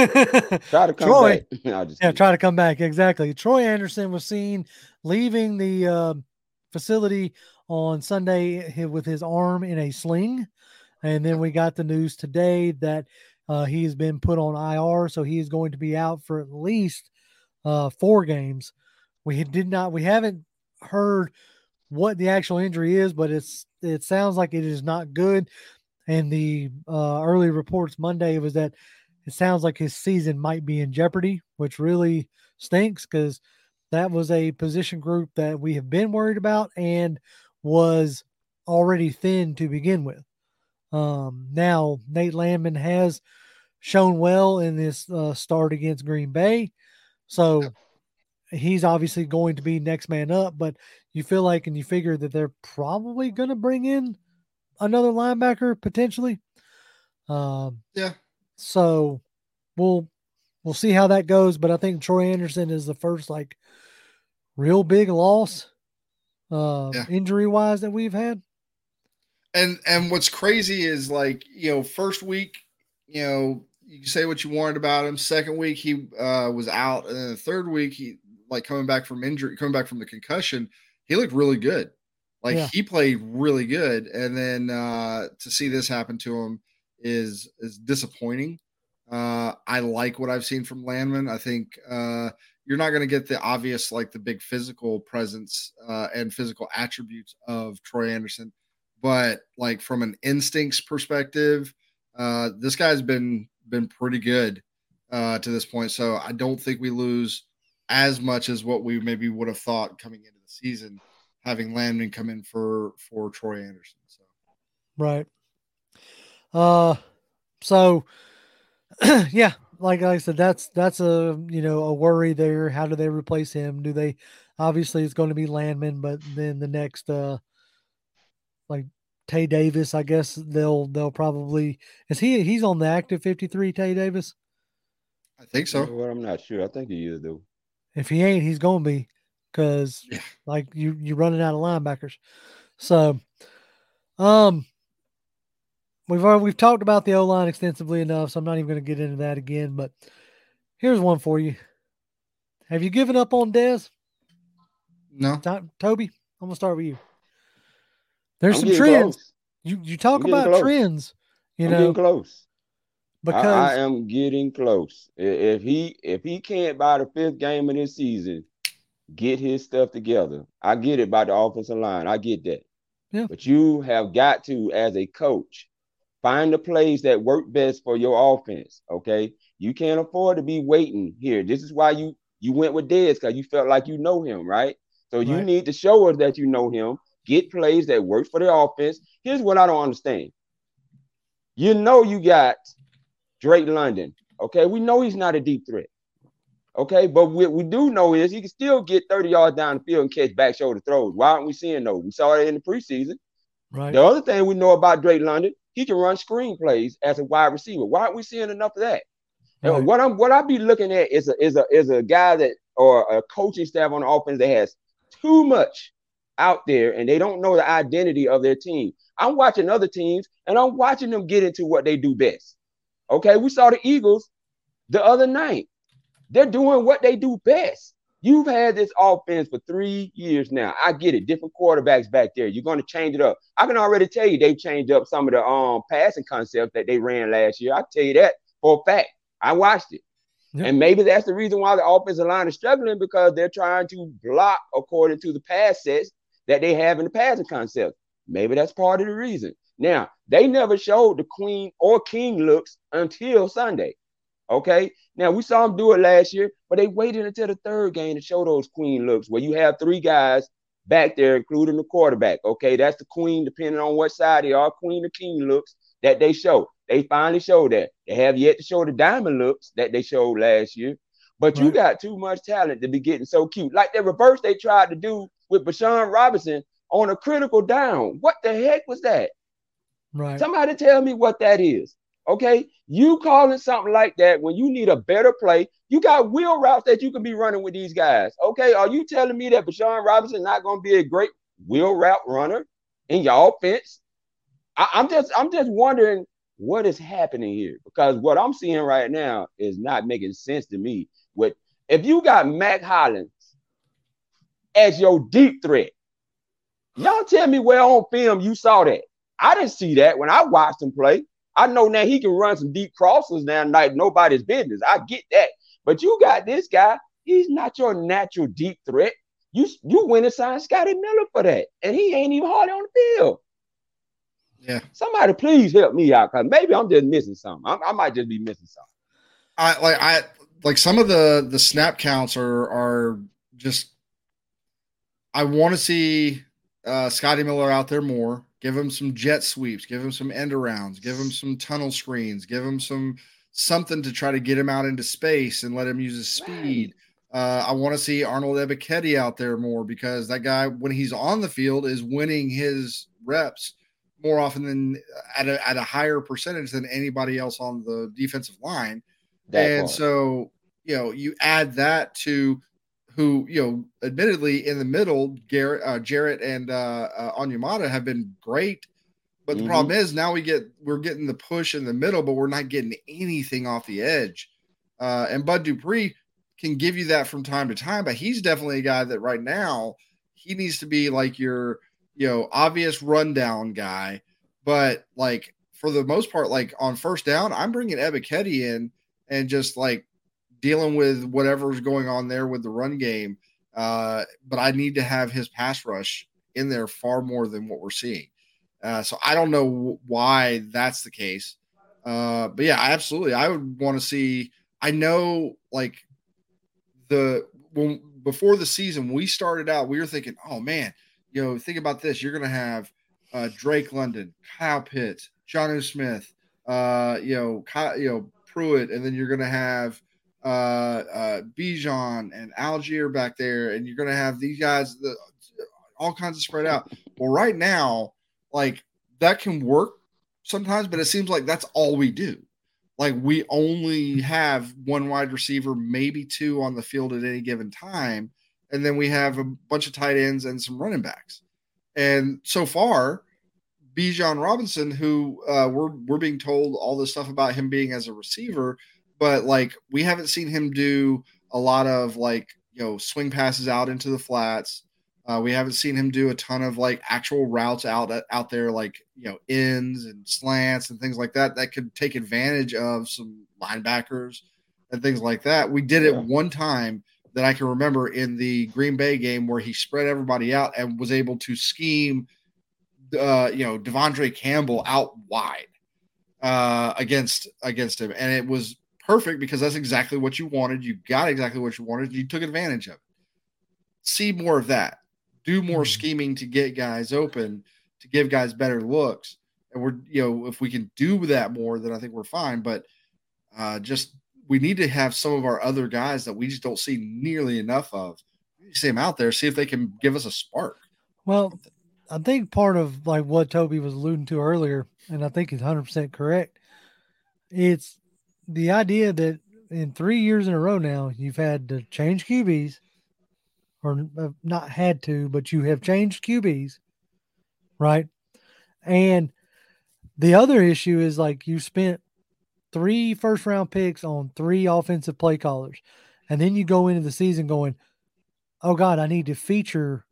Try to come Troy, back. No, just yeah, try to come back. Exactly. Troy Anderson was seen leaving the uh, facility on Sunday with his arm in a sling. And then we got the news today that uh, he has been put on I R. So he is going to be out for at least uh, four games. We did not, we haven't heard what the actual injury is, but it's, it sounds like it is not good. And the uh, early reports Monday was that it sounds like his season might be in jeopardy, which really stinks because that was a position group that we have been worried about and was already thin to begin with. Um, now, Nate Landman has shown well in this uh, start against Green Bay. So he's obviously going to be next man up, but you feel like, and you figure that they're probably going to bring in another linebacker potentially. Um, yeah. So we'll, we'll see how that goes. But I think Troy Anderson is the first like real big loss uh, yeah. injury wise that we've had. And, and what's crazy is like, you know, first week, you know, you can say what you wanted about him. Second week, he uh, was out. And then the third week, he like coming back from injury, coming back from the concussion, he looked really good. Like yeah. he played really good. And then uh, to see this happen to him is, is disappointing. Uh, I like what I've seen from Landman. I think uh, you're not going to get the obvious, like the big physical presence uh, and physical attributes of Troy Anderson. But like from an instincts perspective, uh, this guy's been, been pretty good uh, to this point. So I don't think we lose as much as what we maybe would have thought coming into the season, having Landman come in for, for Troy Anderson. So. Right. Uh, so yeah, like I said, that's, that's a, you know, a worry there. How do they replace him? Do they, obviously it's going to be Landman, but then the next, uh, like Tay Davis, I guess they'll, they'll probably, is he, he's on the active fifty-three, Tay Davis? I think so. Well, I'm not sure. I think he is though. If he ain't, he's going to be, because yeah. like you, you're running out of linebackers. So, um, we've already, we've talked about the O-line extensively enough, so I'm not even going to get into that again, but here's one for you. Have you given up on Dez? No. To- Toby, I'm going to start with you. There's I'm some trends. Close. You you talk about close. trends, you I'm know. getting close. Because I, I am getting close. If he if he can't by the fifth game of this season get his stuff together, I get it by the offensive line. I get that. Yeah. But you have got to, as a coach, find the plays that work best for your offense. Okay, you can't afford to be waiting here. This is why you you went with Dez, because you felt like you know him, right? So you right. need to show us that you know him. Get plays that work for the offense. Here's what I don't understand. You know you got Drake London. Okay, we know he's not a deep threat. Okay, but what we do know is he can still get thirty yards down the field and catch back shoulder throws. Why aren't we seeing those? We saw it in the preseason. Right. The other thing we know about Drake London, he can run screen plays as a wide receiver. Why aren't we seeing enough of that? Right. And what I'm what I be looking at is a is a is a guy that or a coaching staff on the offense that has too much out there and they don't know the identity of their team. I'm watching other teams and I'm watching them get into what they do best. Okay, we saw the Eagles the other night. They're doing what they do best. You've had this offense for three years now. I get it. Different quarterbacks back there. You're going to change it up. I can already tell you they've changed up some of the um passing concepts that they ran last year. I tell you that for a fact. I watched it. Yep. And maybe that's the reason why the offensive line is struggling, because they're trying to block according to the pass sets that they have in the passing concept. Maybe that's part of the reason. Now, they never showed the queen or king looks until Sunday. Okay. Now we saw them do it last year, but they waited until the third game to show those queen looks where you have three guys back there, including the quarterback. Okay, that's the queen, depending on what side they are, queen or king looks that they show. They finally showed that. They have yet to show the diamond looks that they showed last year. But right. You got too much talent to be getting so cute. Like the reverse they tried to do with Bijan Robinson on a critical down. What the heck was that? Right. Somebody tell me what that is. Okay, you calling something like that when you need a better play. You got wheel routes that you can be running with these guys. Okay, are you telling me that Bijan Robinson not going to be a great wheel route runner in your offense? I, I'm just, I'm just wondering what is happening here, because what I'm seeing right now is not making sense to me. With if you got Mack Hollins as your deep threat, y'all tell me where on film you saw that. I didn't see that when I watched him play. I know now he can run some deep crosses now, like nobody's business. I get that. But you got this guy. He's not your natural deep threat. You you went and signed Scotty Miller for that, and he ain't even hardly on the field. Yeah. Somebody please help me out, because maybe I'm just missing something. I, I might just be missing something. I like I like some of the the snap counts are are just. I want to see uh, Scotty Miller out there more. Give him some jet sweeps, give him some end arounds, give him some tunnel screens, give him some something to try to get him out into space and let him use his speed. Uh, I want to see Arnold Ebiketie out there more, because that guy, when he's on the field, is winning his reps more often than at a, at a higher percentage than anybody else on the defensive line. That and part. So, you know, you add that to who, you know, admittedly in the middle, Garrett, uh, Jarrett and uh, uh, Onyemata have been great. But mm-hmm. the problem is now we get, we're getting the push in the middle, but we're not getting anything off the edge. Uh, and Bud Dupree can give you that from time to time, but he's definitely a guy that right now he needs to be like your, you know, obvious rundown guy. But like for the most part, like on first down, I'm bringing Ebiketie in and just like dealing with whatever's going on there with the run game. Uh, but I need to have his pass rush in there far more than what we're seeing. Uh, so I don't know why that's the case. Uh, but yeah, absolutely. I would want to see, I know like the, when, before the season, we started out, we were thinking, oh man, you know, think about this. You're going to have uh, Drake London, Kyle Pitts, Jonnu Smith, uh, you know, Kyle, you know, Pruitt, and then you're going to have uh, uh, Bijan and Algier back there, and you're going to have these guys, the, all kinds of spread out. Well, right now, like that can work sometimes, but it seems like that's all we do. Like we only have one wide receiver, maybe two on the field at any given time. And then we have a bunch of tight ends and some running backs. And so far, Bijan Robinson, who uh, we're, we're being told all this stuff about him being as a receiver, but like we haven't seen him do a lot of like, you know, swing passes out into the flats. Uh, we haven't seen him do a ton of like actual routes out out there, like, you know, ends and slants and things like that, that could take advantage of some linebackers and things like that. We did it yeah. one time that I can remember in the Green Bay game where he spread everybody out and was able to scheme, uh, you know, Devondre Campbell out wide uh, against against him. And it was perfect because that's exactly what you wanted. You got exactly what you wanted. You took advantage of it. See more of that. Do more scheming to get guys open, to give guys better looks. And we're, you know, if we can do that more, then I think we're fine. But uh, just, we need to have some of our other guys that we just don't see nearly enough of. See them out there, see if they can give us a spark. Well, I think part of like what Toby was alluding to earlier, and I think he's one hundred percent correct, it's the idea that in three years in a row now, you've had to change Q Bs, or not had to, but you have changed Q Bs, right? And the other issue is like you spent three first round picks on three offensive play callers. And then you go into the season going, oh God, I need to feature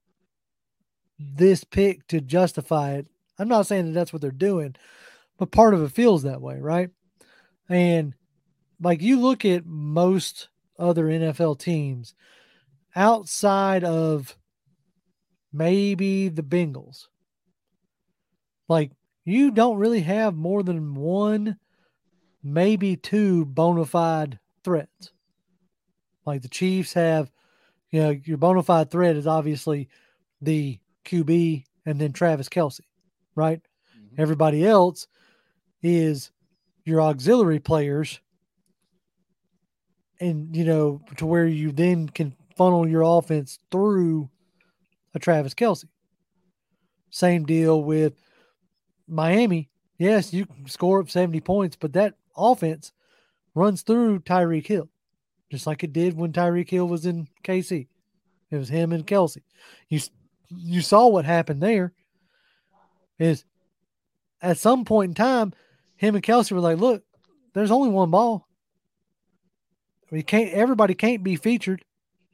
this pick to justify it. I'm not saying that that's what they're doing, but part of it feels that way, right? And like you look at most other N F L teams outside of maybe the Bengals, like you don't really have more than one, maybe two bona fide threats. Like the Chiefs have, you know, your bona fide threat is obviously the Q B and then Travis Kelce, right? Mm-hmm. Everybody else is your auxiliary players, and, you know, to where you then can funnel your offense through a Travis Kelce. Same deal with Miami. Yes, you can score up seventy points, but that offense runs through Tyreek Hill, just like it did when Tyreek Hill was in K C. It was him and Kelce. You you saw what happened there. Is at some point in time, him and Kelce were like, "Look, there's only one ball. We can't. Everybody can't be featured."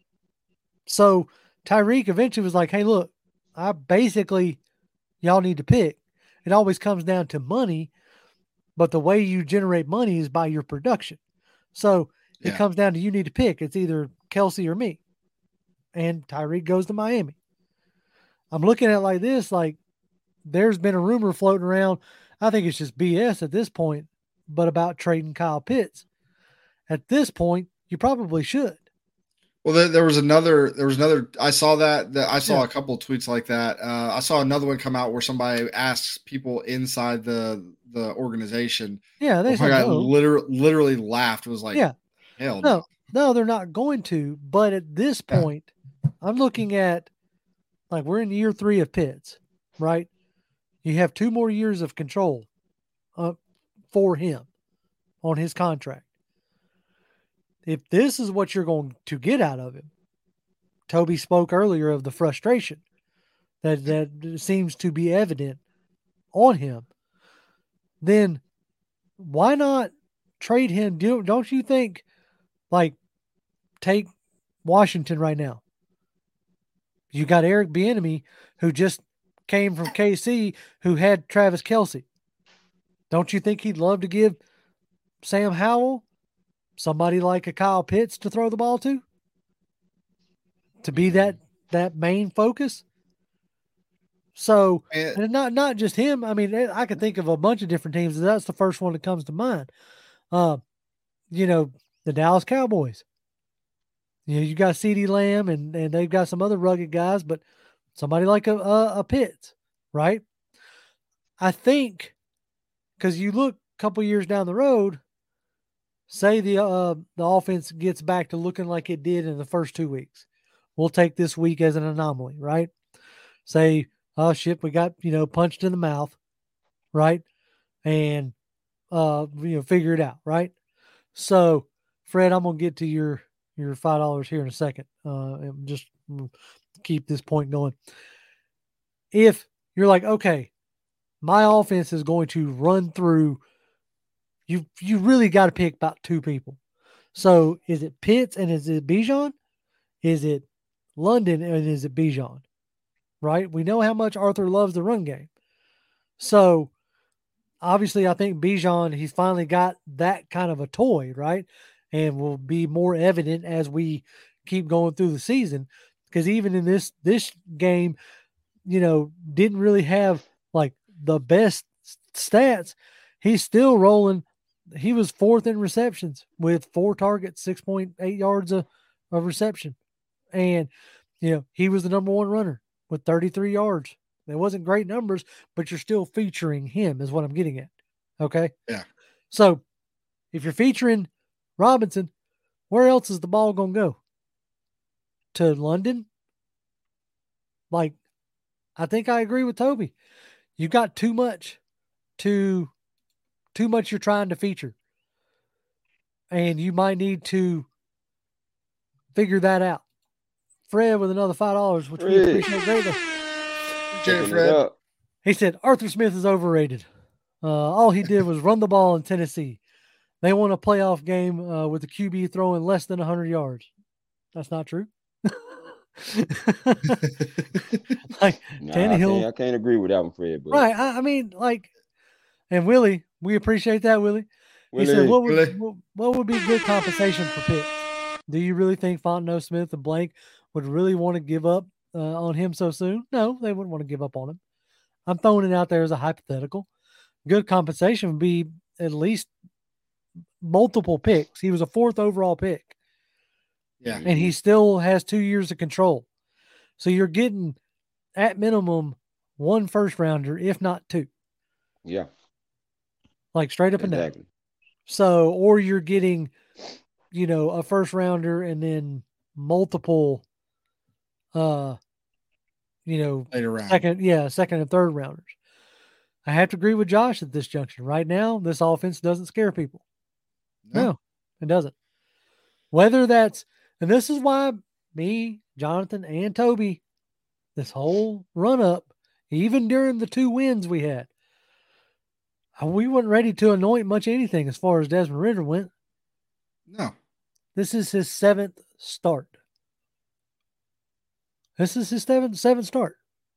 So Tyreek eventually was like, "Hey, look, I basically y'all need to pick." It always comes down to money, but the way you generate money is by your production. So it yeah. comes down to you need to pick. It's either Kelce or me. And Tyreek goes to Miami. I'm looking at it like this, like there's been a rumor floating around. I think it's just B S at this point, but about trading Kyle Pitts. At this point, you probably should. Well, there, there was another, there was another, I saw that, that I saw yeah. a couple of tweets like that. Uh, I saw another one come out where somebody asks people inside the, the organization. Yeah. They said I no. literally, literally laughed. It was like, yeah, hell no, no. no, they're not going to. But at this point, yeah. I'm looking at, like, we're in year three of Pitts, right? You have two more years of control uh, for him on his contract. If this is what you're going to get out of him, Toby spoke earlier of the frustration that, that seems to be evident on him, then why not trade him? Do, don't you think, like, take Washington right now? You got Eric Bieniemy, who just came from K C, who had Travis Kelce. Don't you think he'd love to give Sam Howell somebody like a Kyle Pitts to throw the ball to? To be that that main focus? So, and not not just him. I mean, I could think of a bunch of different teams. That's the first one that comes to mind. Uh, you know, the Dallas Cowboys. You know, you got CeeDee Lamb, and, and they've got some other rugged guys, but somebody like a, a, a Pitts, right? I think, because you look a couple years down the road, say the uh, the offense gets back to looking like it did in the first two weeks. We'll take this week as an anomaly, right? Say, oh shit, we got, you know, punched in the mouth, right? And uh, you know, figure it out, right? So, Fred, I'm gonna get to your your five dollars here in a second. Uh, and just keep this point going. If you're like, okay, my offense is going to run through, you you really got to pick about two people. So is it Pitts and is it Bijan? Is it London and is it Bijan? Right? We know how much Arthur loves the run game. So obviously I think Bijan, he's finally got that kind of a toy, right? And will be more evident as we keep going through the season. Because even in this this game, you know, didn't really have like the best stats. He's still rolling. He was fourth in receptions with four targets, six point eight yards of, of reception. And, you know, he was the number one runner with thirty-three yards. It wasn't great numbers, but you're still featuring him is what I'm getting at. Okay? Yeah. So if you're featuring Robinson, where else is the ball going to go? To London? Like, I think I agree with Toby. You got too much to, too much you're trying to feature. And you might need to figure that out. Fred with another five dollars, which we appreciate greatly. Appreciate Fred. He said, Arthur Smith is overrated. Uh, all he did was run the ball in Tennessee. They won a playoff game uh, with the Q B throwing less than one hundred yards. That's not true. like nah, Tannehill. I can't, I can't agree with that one, Fred. But. Right. I, I mean, like, and Willie, we appreciate that, Willie. He Willie. said, what would, Willie. what, what would be good compensation for Pitts? Do you really think Fontenot, Smith, and Blank would really want to give up uh, on him so soon? No, they wouldn't want to give up on him. I'm throwing it out there as a hypothetical. good compensation would be at least multiple picks. He was a fourth overall pick. Yeah. And he still has two years of control. So you're getting, at minimum, one first rounder, if not two. Yeah. Like straight up exactly. and down. So, or you're getting, you know, a first rounder and then multiple, uh, you know, later round. second, yeah, second and third rounders. I have to agree with Josh at this junction. Right now, this offense doesn't scare people. No, no it doesn't. Whether that's, and this is why me, Jonathan, and Toby, this whole run up, even during the two wins we had, we weren't ready to anoint much anything as far as Desmond Ridder went. No. This is his seventh start. This is his seventh, seventh start.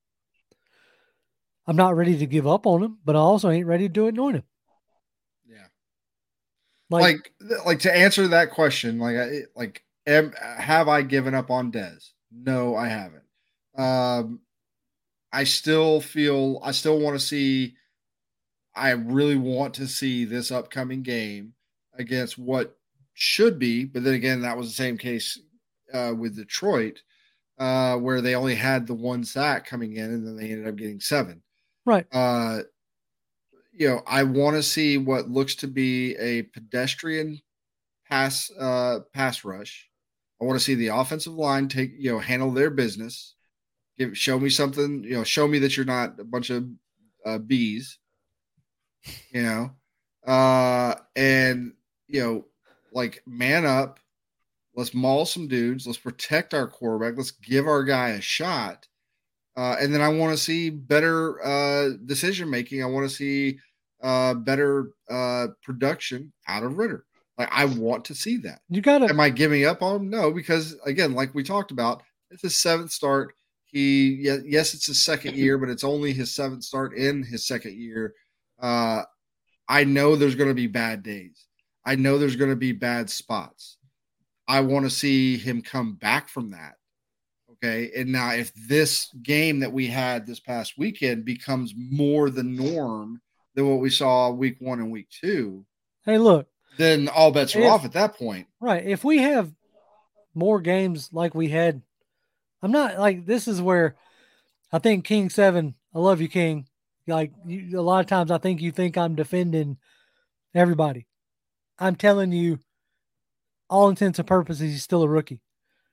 I'm not ready to give up on him, but I also ain't ready to anoint him. Yeah. Like, like, like to answer that question, like, like, am, have I given up on Dez? No, I haven't. Um, I still feel, I still want to see, I really want to see this upcoming game against what should be, but then again, that was the same case uh, with Detroit, uh, where they only had the one sack coming in and then they ended up getting seven. Right. Uh, you know, I want to see what looks to be a pedestrian pass, uh, pass rush. I want to see the offensive line take, you know, handle their business. Give, show me something, you know, show me that you're not a bunch of uh, bees, you know, uh, and, you know, like man up, let's maul some dudes. Let's protect our quarterback. Let's give our guy a shot. Uh, and then I want to see better uh, decision-making. I want to see uh, better uh, production out of Ridder. Like I want to see that. You got to. Am I giving up on him? No, because again, like we talked about, it's his seventh start. He, yes, it's his second year, but it's only his seventh start in his second year. Uh, I know there's going to be bad days. I know there's going to be bad spots. I want to see him come back from that. Okay. And now if this game that we had this past weekend becomes more the norm than what we saw week one and week two. Hey, look, then all bets are if, off at that point. Right. If we have more games like we had, I'm not like, this is where I think King seven, I love you, King. Like you, a lot of times I think you think I'm defending everybody. I'm telling you, all intents and purposes, he's still a rookie.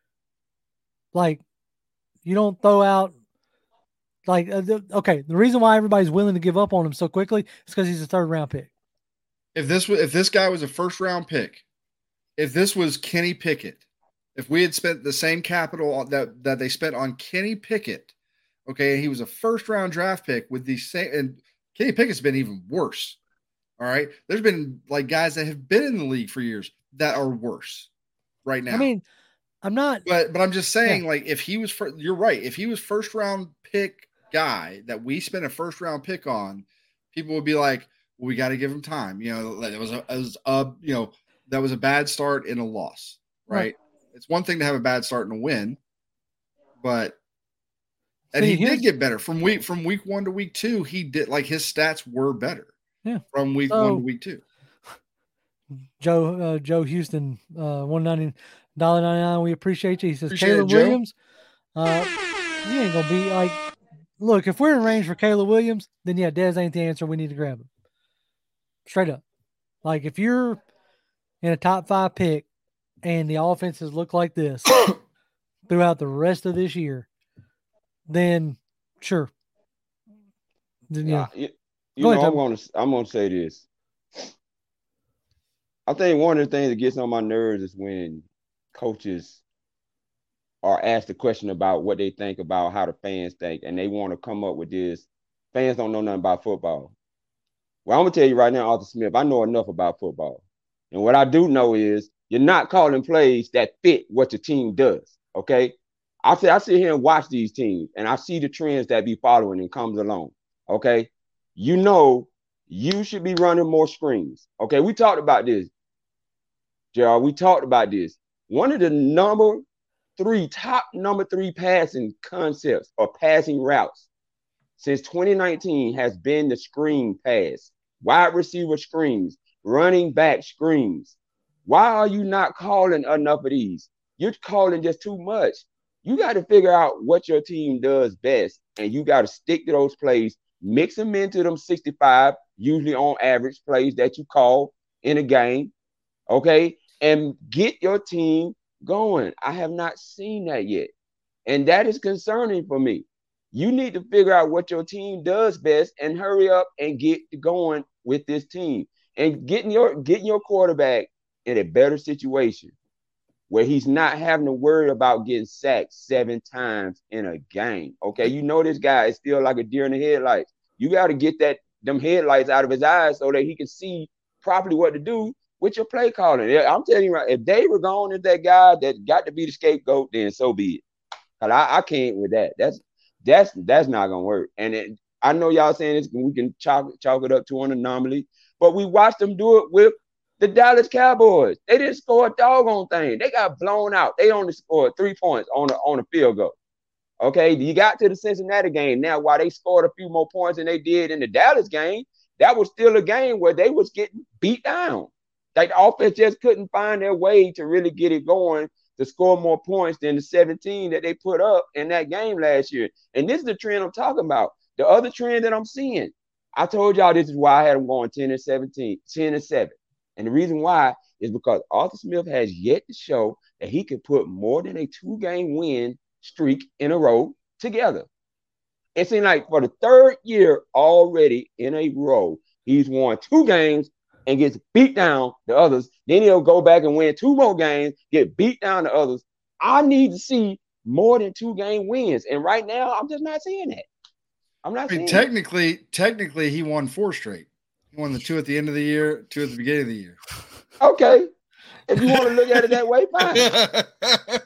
Like, you don't throw out, like, uh, the, okay, the reason why everybody's willing to give up on him so quickly is because he's a third round pick. If this was, if this guy was a first round pick, if this was Kenny Pickett, if we had spent the same capital that, that they spent on Kenny Pickett, okay, and he was a first round draft pick with the same, and Kenny Pickett's been even worse. All right. There's been like guys that have been in the league for years that are worse right now. I mean, I'm not, but, but I'm just saying, yeah. like, if he was, for, you're right. If he was first round pick guy that we spent a first round pick on, people would be like, well, we got to give him time. You know, it was a, it was a, you know, that was a bad start and a loss, right? right? It's one thing to have a bad start and a win, but, and See, he did get better from week, from week one to week two. He did, like, his stats were better. Yeah. From week so, one to week two. Joe uh, Joe Houston, uh, one ninety dollar ninety nine. We appreciate you. He says appreciate Caleb it, Williams. Uh, you ain't gonna be like. Look, if we're in range for Caleb Williams, then yeah, Dez ain't the answer. We need to grab him. Straight up. Like if you're in a top five pick and the offenses look like this throughout the rest of this year, then sure. Then, yeah. Uh, you, you know, ahead, I'm gonna I'm gonna say this. I think one of the things that gets on my nerves is when coaches are asked the question about what they think about how the fans think, and they want to come up with this. Fans don't know nothing about football. Well, I'm gonna tell you right now, Arthur Smith, I know enough about football, and what I do know is you're not calling plays that fit what your team does. Okay, I say I sit here and watch these teams, and I see the trends that be following and comes along. Okay, you know you should be running more screens. Okay, we talked about this. Gerald, we talked about this. One of the number three, top number three passing concepts or passing routes since twenty nineteen has been the screen pass. wide receiver screens, running back screens. Why are you not calling enough of these? You're calling just too much. You got to figure out what your team does best, and you got to stick to those plays, mix them into them sixty-five, usually on average, plays that you call in a game, okay? And get your team going. I have not seen that yet, and that is concerning for me. You need to figure out what your team does best and hurry up and get going with this team and getting your getting your quarterback in a better situation where he's not having to worry about getting sacked seven times in a game. Okay, you know this guy is still like a deer in the headlights. You got to get that them headlights out of his eyes so that he can see properly what to do with your play calling. I'm telling you right, if they were gone as that guy that got to be the scapegoat, then so be it. Cause I, I can't with that. That's that's that's not gonna work. And it, I know y'all saying this, we can chalk chalk it up to an anomaly, but we watched them do it with the Dallas Cowboys. They didn't score a doggone thing. They got blown out. They only scored three points on a, on a field goal. Okay, you got to the Cincinnati game. Now, while they scored a few more points than they did in the Dallas game, that was still a game where they was getting beat down. Like the offense just couldn't find their way to really get it going to score more points than the seventeen that they put up in that game last year. And this is the trend I'm talking about. The other trend that I'm seeing, I told y'all this is why I had them going ten and seventeen, ten and seven. And the reason why is because Arthur Smith has yet to show that he can put more than a two-game win streak in a row together. It seems like for the third year already in a row, he's won two games and gets beat down the others. Then he'll go back and win two more games, get beat down the others. I need to see more than two-game wins. And right now, I'm just not seeing that. I'm not I mean, seeing technically, it. technically, he won four straight. He won the two at the end of the year, two at the beginning of the year. Okay. If you want to look at it that way, fine.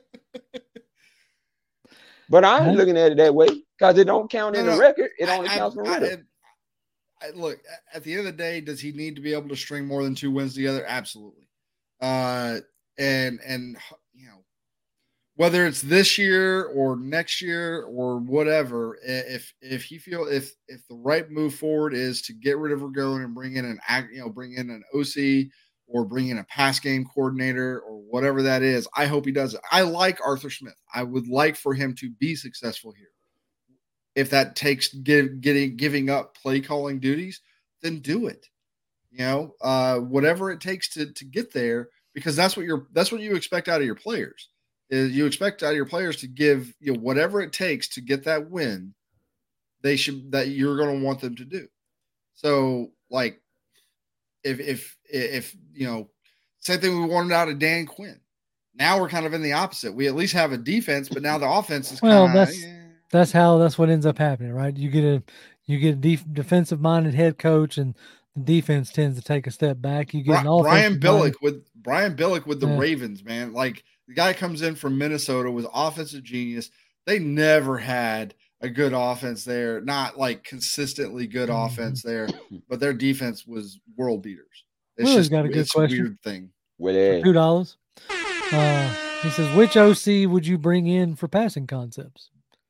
But I ain't looking at it that way because it don't count in no, the no, record. It only I, counts for record. Look, at the end of the day, does he need to be able to string more than two wins together? Absolutely. Uh, and, and you know, whether it's this year or next year or whatever, if if he feel if if the right move forward is to get rid of Ragone and bring in an you know bring in an O C or bring in a pass game coordinator or whatever that is, I hope he does it. I like Arthur Smith. I would like for him to be successful here. If that takes give, getting giving up play calling duties, then do it. You know, uh, whatever it takes to to get there, because that's what you're that's what you expect out of your players. Is you expect out of your players to give you know whatever it takes to get that win. They should that you're going to want them to do. So, like, if if if you know, same thing we wanted out of Dan Quinn. Now we're kind of in the opposite. We at least have a defense, but now the offense is well. Kinda, That's yeah. that's how that's what ends up happening, right? You get a you get a def, defensive minded head coach, and the defense tends to take a step back. You get Bri- an Brian Billick minded, with Brian Billick with the yeah. Ravens, man. Like. The guy comes in from Minnesota, was offensive genius. They never had a good offense there, not like consistently good mm-hmm. offense there, but their defense was world beaters. It's Willie's just got a good it's question. a weird thing. For two dollars. Uh, he says, which O C would you bring in for passing concepts?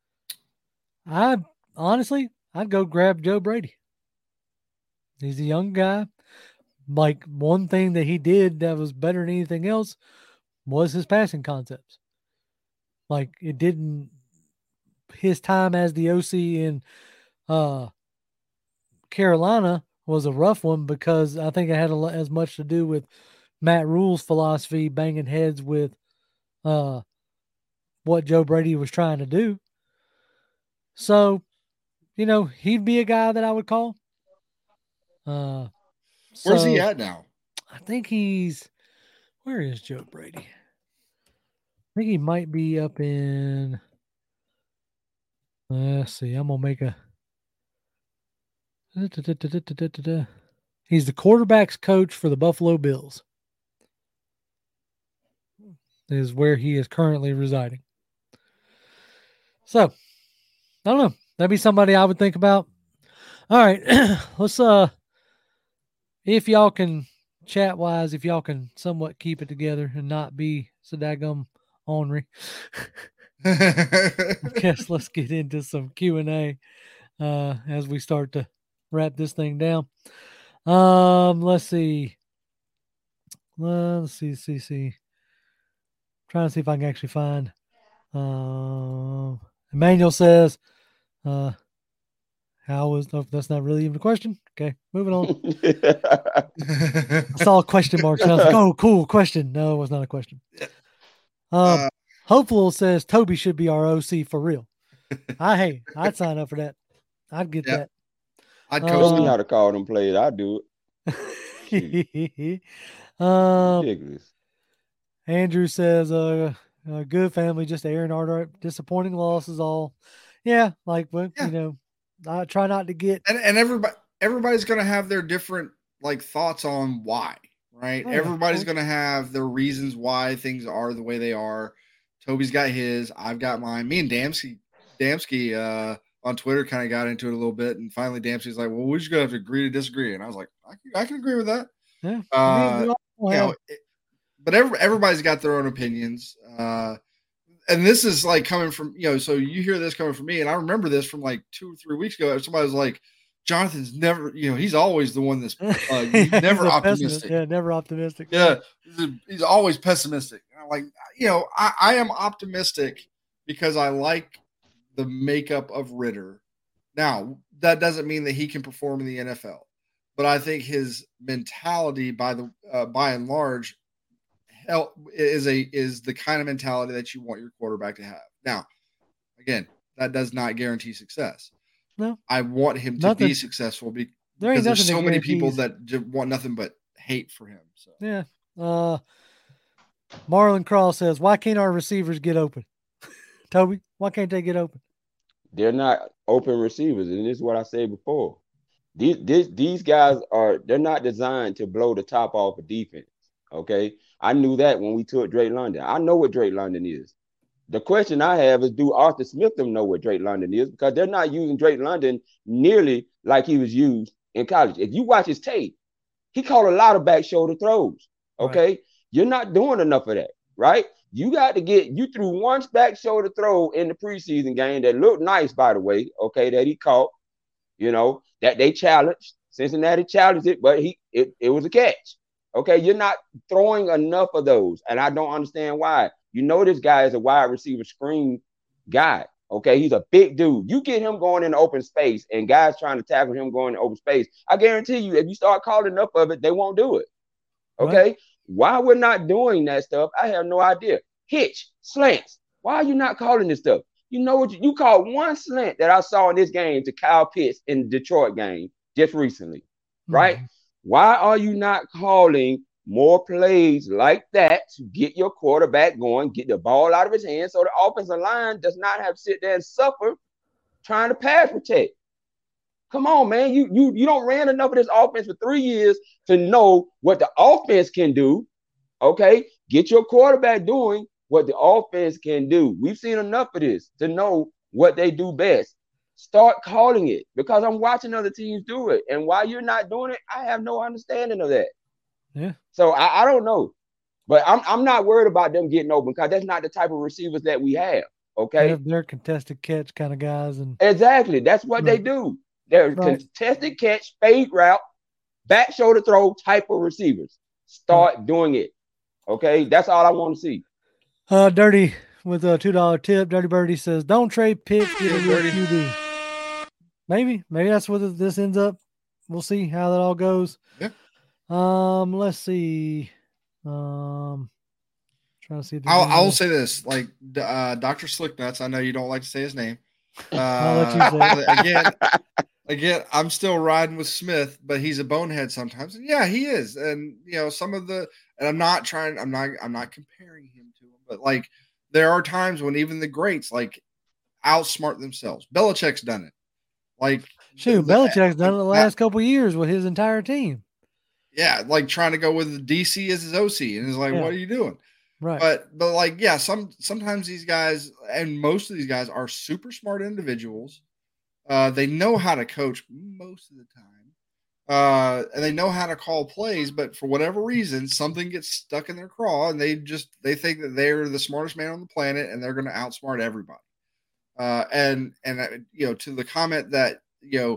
I honestly, I'd go grab Joe Brady. He's a young guy. Like, one thing that he did that was better than anything else was his passing concepts. Like, it didn't, his time as the O C in uh, Carolina was a rough one because I think it had a, as much to do with Matt Rule's philosophy banging heads with uh, what Joe Brady was trying to do. So, you know, he'd be a guy that I would call. Uh, Where's so he at now? I think he's, where is Joe Brady? I think he might be up in, let's see, I'm going to make a, he's the quarterback's coach for the Buffalo Bills. Is where he is currently residing. So, I don't know. That'd be somebody I would think about. All right. Let's, uh, if y'all can, chat-wise, if y'all can somewhat keep it together and not be so daggum ornery. I guess let's get into some Q and A uh, as we start to wrap this thing down. Um, let's see. Let's see, see, see. Trying to see if I can actually find. Um, Emmanuel says, uh, how was no, that's not really even a question. Okay, moving on. I saw a question mark, so I was like, oh, cool, question. No, it was not a question. Um, uh, Hopeful says Toby should be our O C for real. I hey, I'd sign up for that. I'd get yeah. that. I'd coach uh, me how to call them plays. I'd do it. um, Ridiculous. Andrew says, uh, uh, good family, just Aaron Art, disappointing loss is all. Yeah, like, but yeah. you know, I try not to get. And, and everybody, everybody's going to have their different like thoughts on why, right? Oh, everybody's yeah. going to have their reasons why things are the way they are. Toby's got his, I've got mine. Me and Damsky, Damsky, uh, on Twitter kind of got into it a little bit, and finally Damsky's like, well, we're just going to have to agree to disagree. And I was like, I can, I can agree with that. Yeah. Uh, I mean, you know, it, but every, everybody's got their own opinions. Uh, and this is like coming from, you know, so you hear this coming from me. And I remember this from like two or three weeks ago. Somebody was like, Jonathan's never, you know, he's always the one that's uh, he's never he's optimistic. Yeah, never optimistic. Yeah. He's, he's always pessimistic. And I'm like, you know, I, I am optimistic because I like the makeup of Ridder. Now, that doesn't mean that he can perform in the N F L, but I think his mentality by the, uh, by and large, is a is the kind of mentality that you want your quarterback to have. Now, again, that does not guarantee success. No, I want him to nothing. be successful because there there's so many people that want nothing but hate for him. So yeah, uh, Marlon Cross says, "Why can't our receivers get open?" Toby, why can't they get open? They're not open receivers, and this is what I said before. These these, these guys are they're not designed to blow the top off of defense. Okay. I knew that when we took Drake London. I know what Drake London is. The question I have is, do Arthur Smith them know what Drake London is? Because they're not using Drake London nearly like he was used in college. If you watch his tape, he caught a lot of back shoulder throws. Okay. Right. You're not doing enough of that, right? You got to get, you threw one back shoulder throw in the preseason game that looked nice, by the way, okay, that he caught, you know, that they challenged. Cincinnati challenged it, but he it, it was a catch. Okay, you're not throwing enough of those, and I don't understand why. You know this guy is a wide receiver screen guy. Okay, he's a big dude. You get him going in open space, and guys trying to tackle him going in open space. I guarantee you, if you start calling enough of it, they won't do it. Okay, right. Why we're not doing that stuff, I have no idea. Hitch, slants. Why are you not calling this stuff? You know what? You, you called one slant that I saw in this game to Kyle Pitts in the Detroit game just recently, mm-hmm. right? Why are you not calling more plays like that to get your quarterback going, get the ball out of his hands so the offensive line does not have to sit there and suffer trying to pass protect? Come on, man. You you you don't ran enough of this offense for three years to know what the offense can do. Okay? Get your quarterback doing what the offense can do. We've seen enough of this to know what they do best. Start calling it, because I'm watching other teams do it. And while you're not doing it, I have no understanding of that. Yeah. So I, I don't know. But I'm I'm not worried about them getting open, because that's not the type of receivers that we have. Okay. They're, they're contested catch kind of guys. And exactly. That's what right. they do. They're right. contested catch, fade route, back shoulder throw type of receivers. Start right. doing it. Okay. That's all I want to see. Uh, Dirty with a two dollar tip. Dirty Birdie says, don't trade Pitts, get a real Q B. Maybe, maybe that's what this ends up. We'll see how that all goes. Yeah. Um, let's see. Um, trying to see. I'll, I'll say this, like uh, Doctor Slicknuts. I know you don't like to say his name. Uh, I'll let you say it. Again, again, I'm still riding with Smith, but he's a bonehead sometimes. And yeah, he is. And you know, some of the, and I'm not trying. I'm not. I'm not comparing him to him, but like there are times when even the greats like outsmart themselves. Belichick's done it. Like shoot, Belichick's done it the last that, couple of years with his entire team. Yeah, like trying to go with the D C as his O C, and it's like, yeah. what are you doing? Right. But but like, yeah, some sometimes these guys, and most of these guys are super smart individuals. Uh, they know how to coach most of the time, uh, and they know how to call plays. But for whatever reason, something gets stuck in their craw, and they just they think that they're the smartest man on the planet, and they're going to outsmart everybody. Uh, and, and, uh, you know, to the comment that, you know,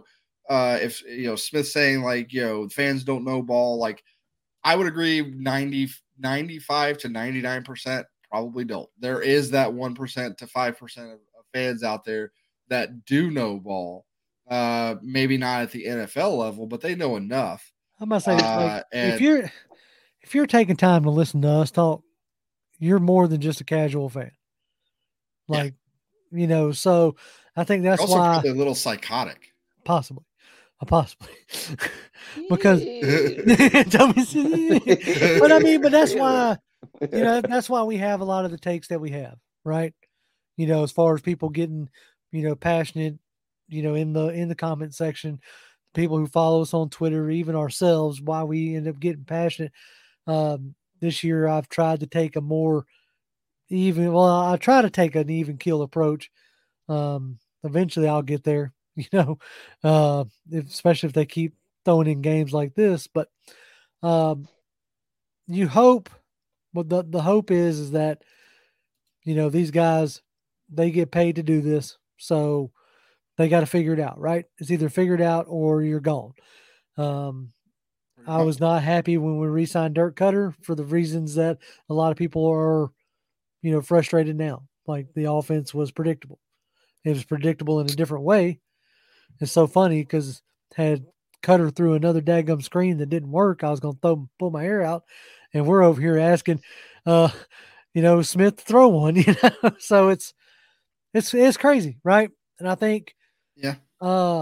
uh, if you know Smith saying like you know fans don't know ball, like I would agree ninety, ninety-five to ninety-nine percent probably don't. There is that one percent to five percent of, of fans out there that do know ball. Uh, maybe not at the N F L level, but they know enough. I must say, Uh, like, and if you're if you're taking time to listen to us talk, you're more than just a casual fan. Like, you know, so I think that's also why probably a little psychotic. possibly, uh, possibly, because Yeah. tell me, but I mean, but that's why, you know, that's why we have a lot of the takes that we have, right? You know, as far as people getting, you know, passionate, you know, in the in the comment section, people who follow us on Twitter, even ourselves, why we end up getting passionate. Um, this year, I've tried to take a more even. Well, I try to take an even keel approach. Um, eventually, I'll get there. You know, uh, if, especially if they keep throwing in games like this. But um, you hope. But the the hope is is that you know these guys they get paid to do this, so they got to figure it out. Right? It's either figured out or you're gone. Um, I was not happy when we re-signed Dirk Cutter for the reasons that a lot of people are, you know, frustrated now. Like the offense was predictable. It was predictable in a different way. It's so funny because had Cutter through another daggum screen that didn't work, I was going to throw pull my hair out, and we're over here asking, uh, you know, Smith to throw one. You know, so it's it's it's crazy, right? And I think, yeah, uh,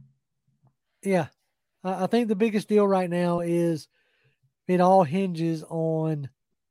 yeah, I, I think the biggest deal right now is it all hinges on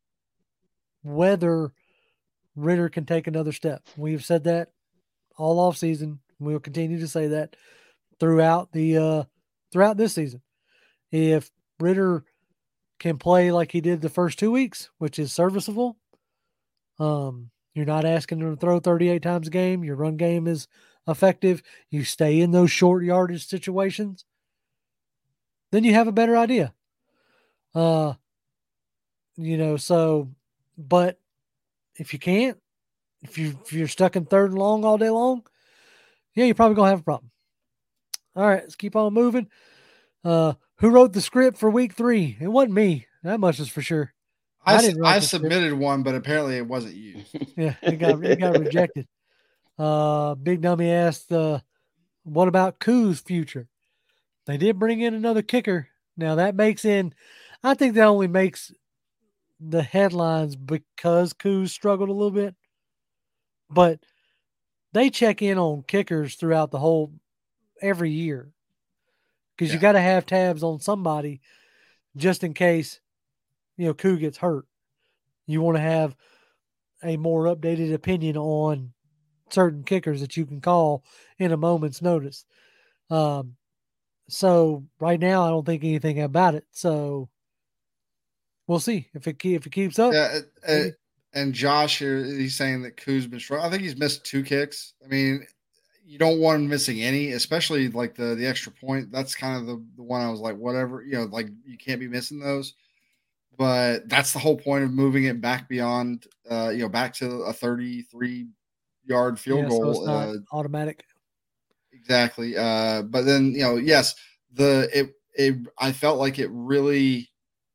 whether Ridder can take another step. We've said that all off season. We'll continue to say that throughout the uh, throughout this season. If Ridder can play like he did the first two weeks, which is serviceable, um, you're not asking him to throw thirty-eight times a game. Your run game is effective. You stay in those short yardage situations. Then you have a better idea. Uh, you know, so, but if you can't, if you if you're stuck in third and long all day long, yeah, you're probably gonna have a problem. All right, let's keep on moving. Uh, who wrote the script for week three? It wasn't me. That much is for sure. I, I didn't write I the script. submitted one, but apparently it wasn't used. Yeah, it got it got rejected. Uh, Big Dummy asked, uh, "What about Koo's future?" They did bring in another kicker. Now that makes in, I think that only makes the headlines because Koo's struggled a little bit, but they check in on kickers throughout the whole every year because Yeah. you got to have tabs on somebody just in case you know Koo gets hurt. You want to have a more updated opinion on certain kickers that you can call in a moment's notice. Um, so right now, I don't think anything about it. So we'll see if it if it keeps up. Yeah, uh, and Josh here, he's saying that Koo's been strong. I think he's missed two kicks. I mean, you don't want him missing any, especially like the the extra point. That's kind of the, the one I was like, whatever, you know, like you can't be missing those. But that's the whole point of moving it back beyond, uh, you know, back to a thirty-three yard field Yeah, goal. so it's not uh, automatic. Exactly. Uh, but then, you know, yes, the it it I felt like it really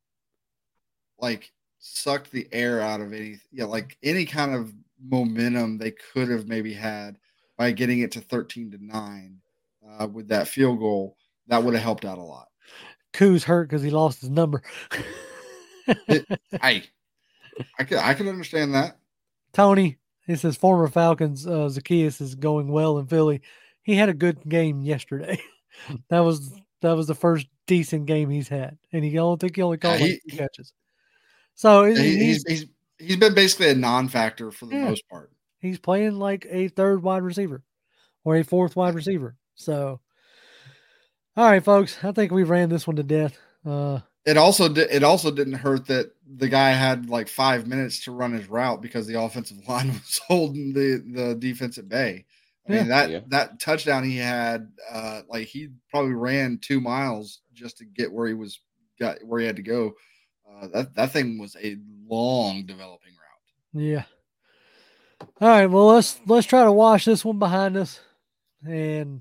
like sucked the air out of any, you know, like any kind of momentum they could have maybe had by getting it to thirteen to nine uh, with that field goal. That would have helped out a lot. Koo's hurt because he lost his number. It, I, I can I can understand that. Tony, he says former Falcons uh, Zacchaeus is going well in Philly. He had a good game yesterday. that was that was the first decent game he's had, and he don't think he only caught Yeah, like he, two catches. So he, he's, he's he's he's been basically a non-factor for the yeah, most part. he's playing like a third wide receiver or a fourth wide receiver. So, all right, folks, I think we ran this one to death. Uh, It also di- it also didn't hurt that the guy had like five minutes to run his route because the offensive line was holding the the defense at bay. I Yeah. mean that Yeah. that touchdown he had, uh, like he probably ran two miles just to get where he was got where he had to go. Uh, that that thing was a long developing route. Yeah. All right. Well, let's let's try to wash this one behind us, and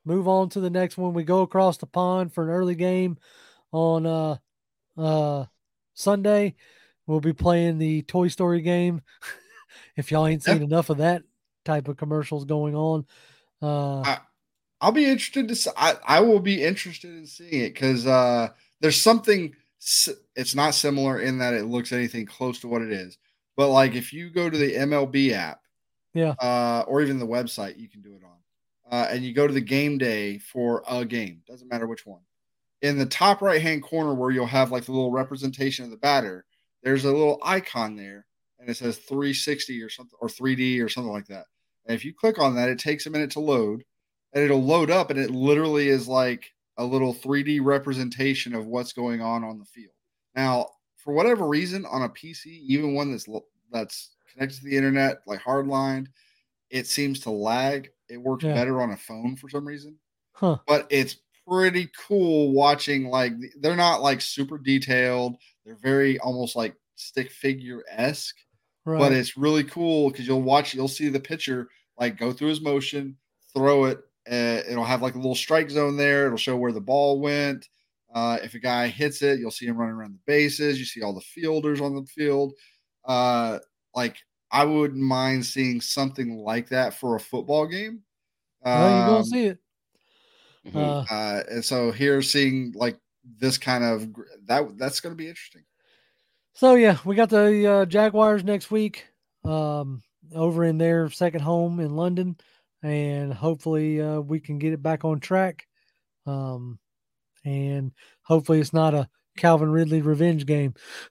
move on to the next one. We go across the pond for an early game on uh, uh, Sunday. We'll be playing the Toy Story game. If y'all ain't seen yep. enough of that type of commercials going on. Uh, I, I'll be interested to see. I, I will be interested in seeing it because uh, there's something, it's not similar in that it looks anything close to what it is. But like if you go to the M L B app, yeah, uh, or even the website, you can do it on. Uh, and you go to the game day for a game, doesn't matter which one. In the top right hand corner where you'll have like the little representation of the batter, there's a little icon there, and it says three sixty or something, or three D or something like that. And if you click on that, it takes a minute to load, and it'll load up, and it literally is like a little three D representation of what's going on on the field. Now, for whatever reason, on a P C, even one that's that's connected to the internet, like hardlined, it seems to lag. It works yeah. better on a phone for some reason. Huh. But it's pretty cool watching, like, they're not like super detailed. They're very almost like stick figure-esque. Right. But it's really cool because you'll watch, you'll see the pitcher like go through his motion, throw it. Uh, it'll have like a little strike zone there. It'll show where the ball went. Uh, if a guy hits it, you'll see him running around the bases. You see all the fielders on the field. Uh, like, I wouldn't mind seeing something like that for a football game. Um, well, you're going to see it. Uh, uh, and so here, seeing like this kind of that, that's going to be interesting. So yeah, we got the uh, Jaguars next week um, over in their second home in London, and hopefully uh, we can get it back on track. Um, and hopefully it's not a Calvin Ridley revenge game.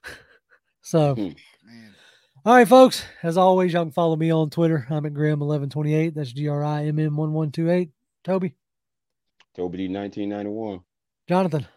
So, man. All right, folks. As always, y'all can follow me on Twitter. I'm at Grim eleven twenty-eight. That's G R I M M one one two eight. Toby. Toby D nineteen ninety-one. Jonathan.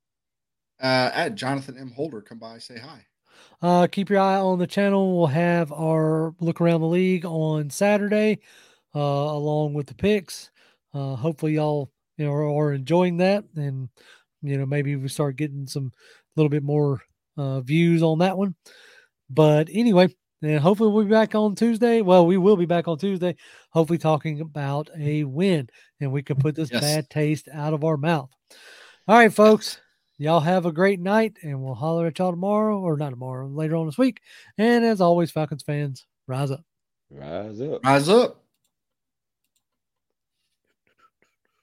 Uh, at Jonathan M. Holder. Come by, say hi. Uh, keep your eye on the channel. We'll have our look around the league on Saturday, uh, along with the picks. Uh, hopefully y'all, you know, are, are enjoying that, and you know, maybe we start getting some a little bit more uh, views on that one. But anyway, and hopefully we'll be back on Tuesday. Well, we will be back on Tuesday, hopefully talking about a win, and we can put this yes. bad taste out of our mouth. All right, folks. Y'all have a great night, and we'll holler at y'all tomorrow, or not tomorrow, later on this week. And as always, Falcons fans, rise up. Rise up. Rise up.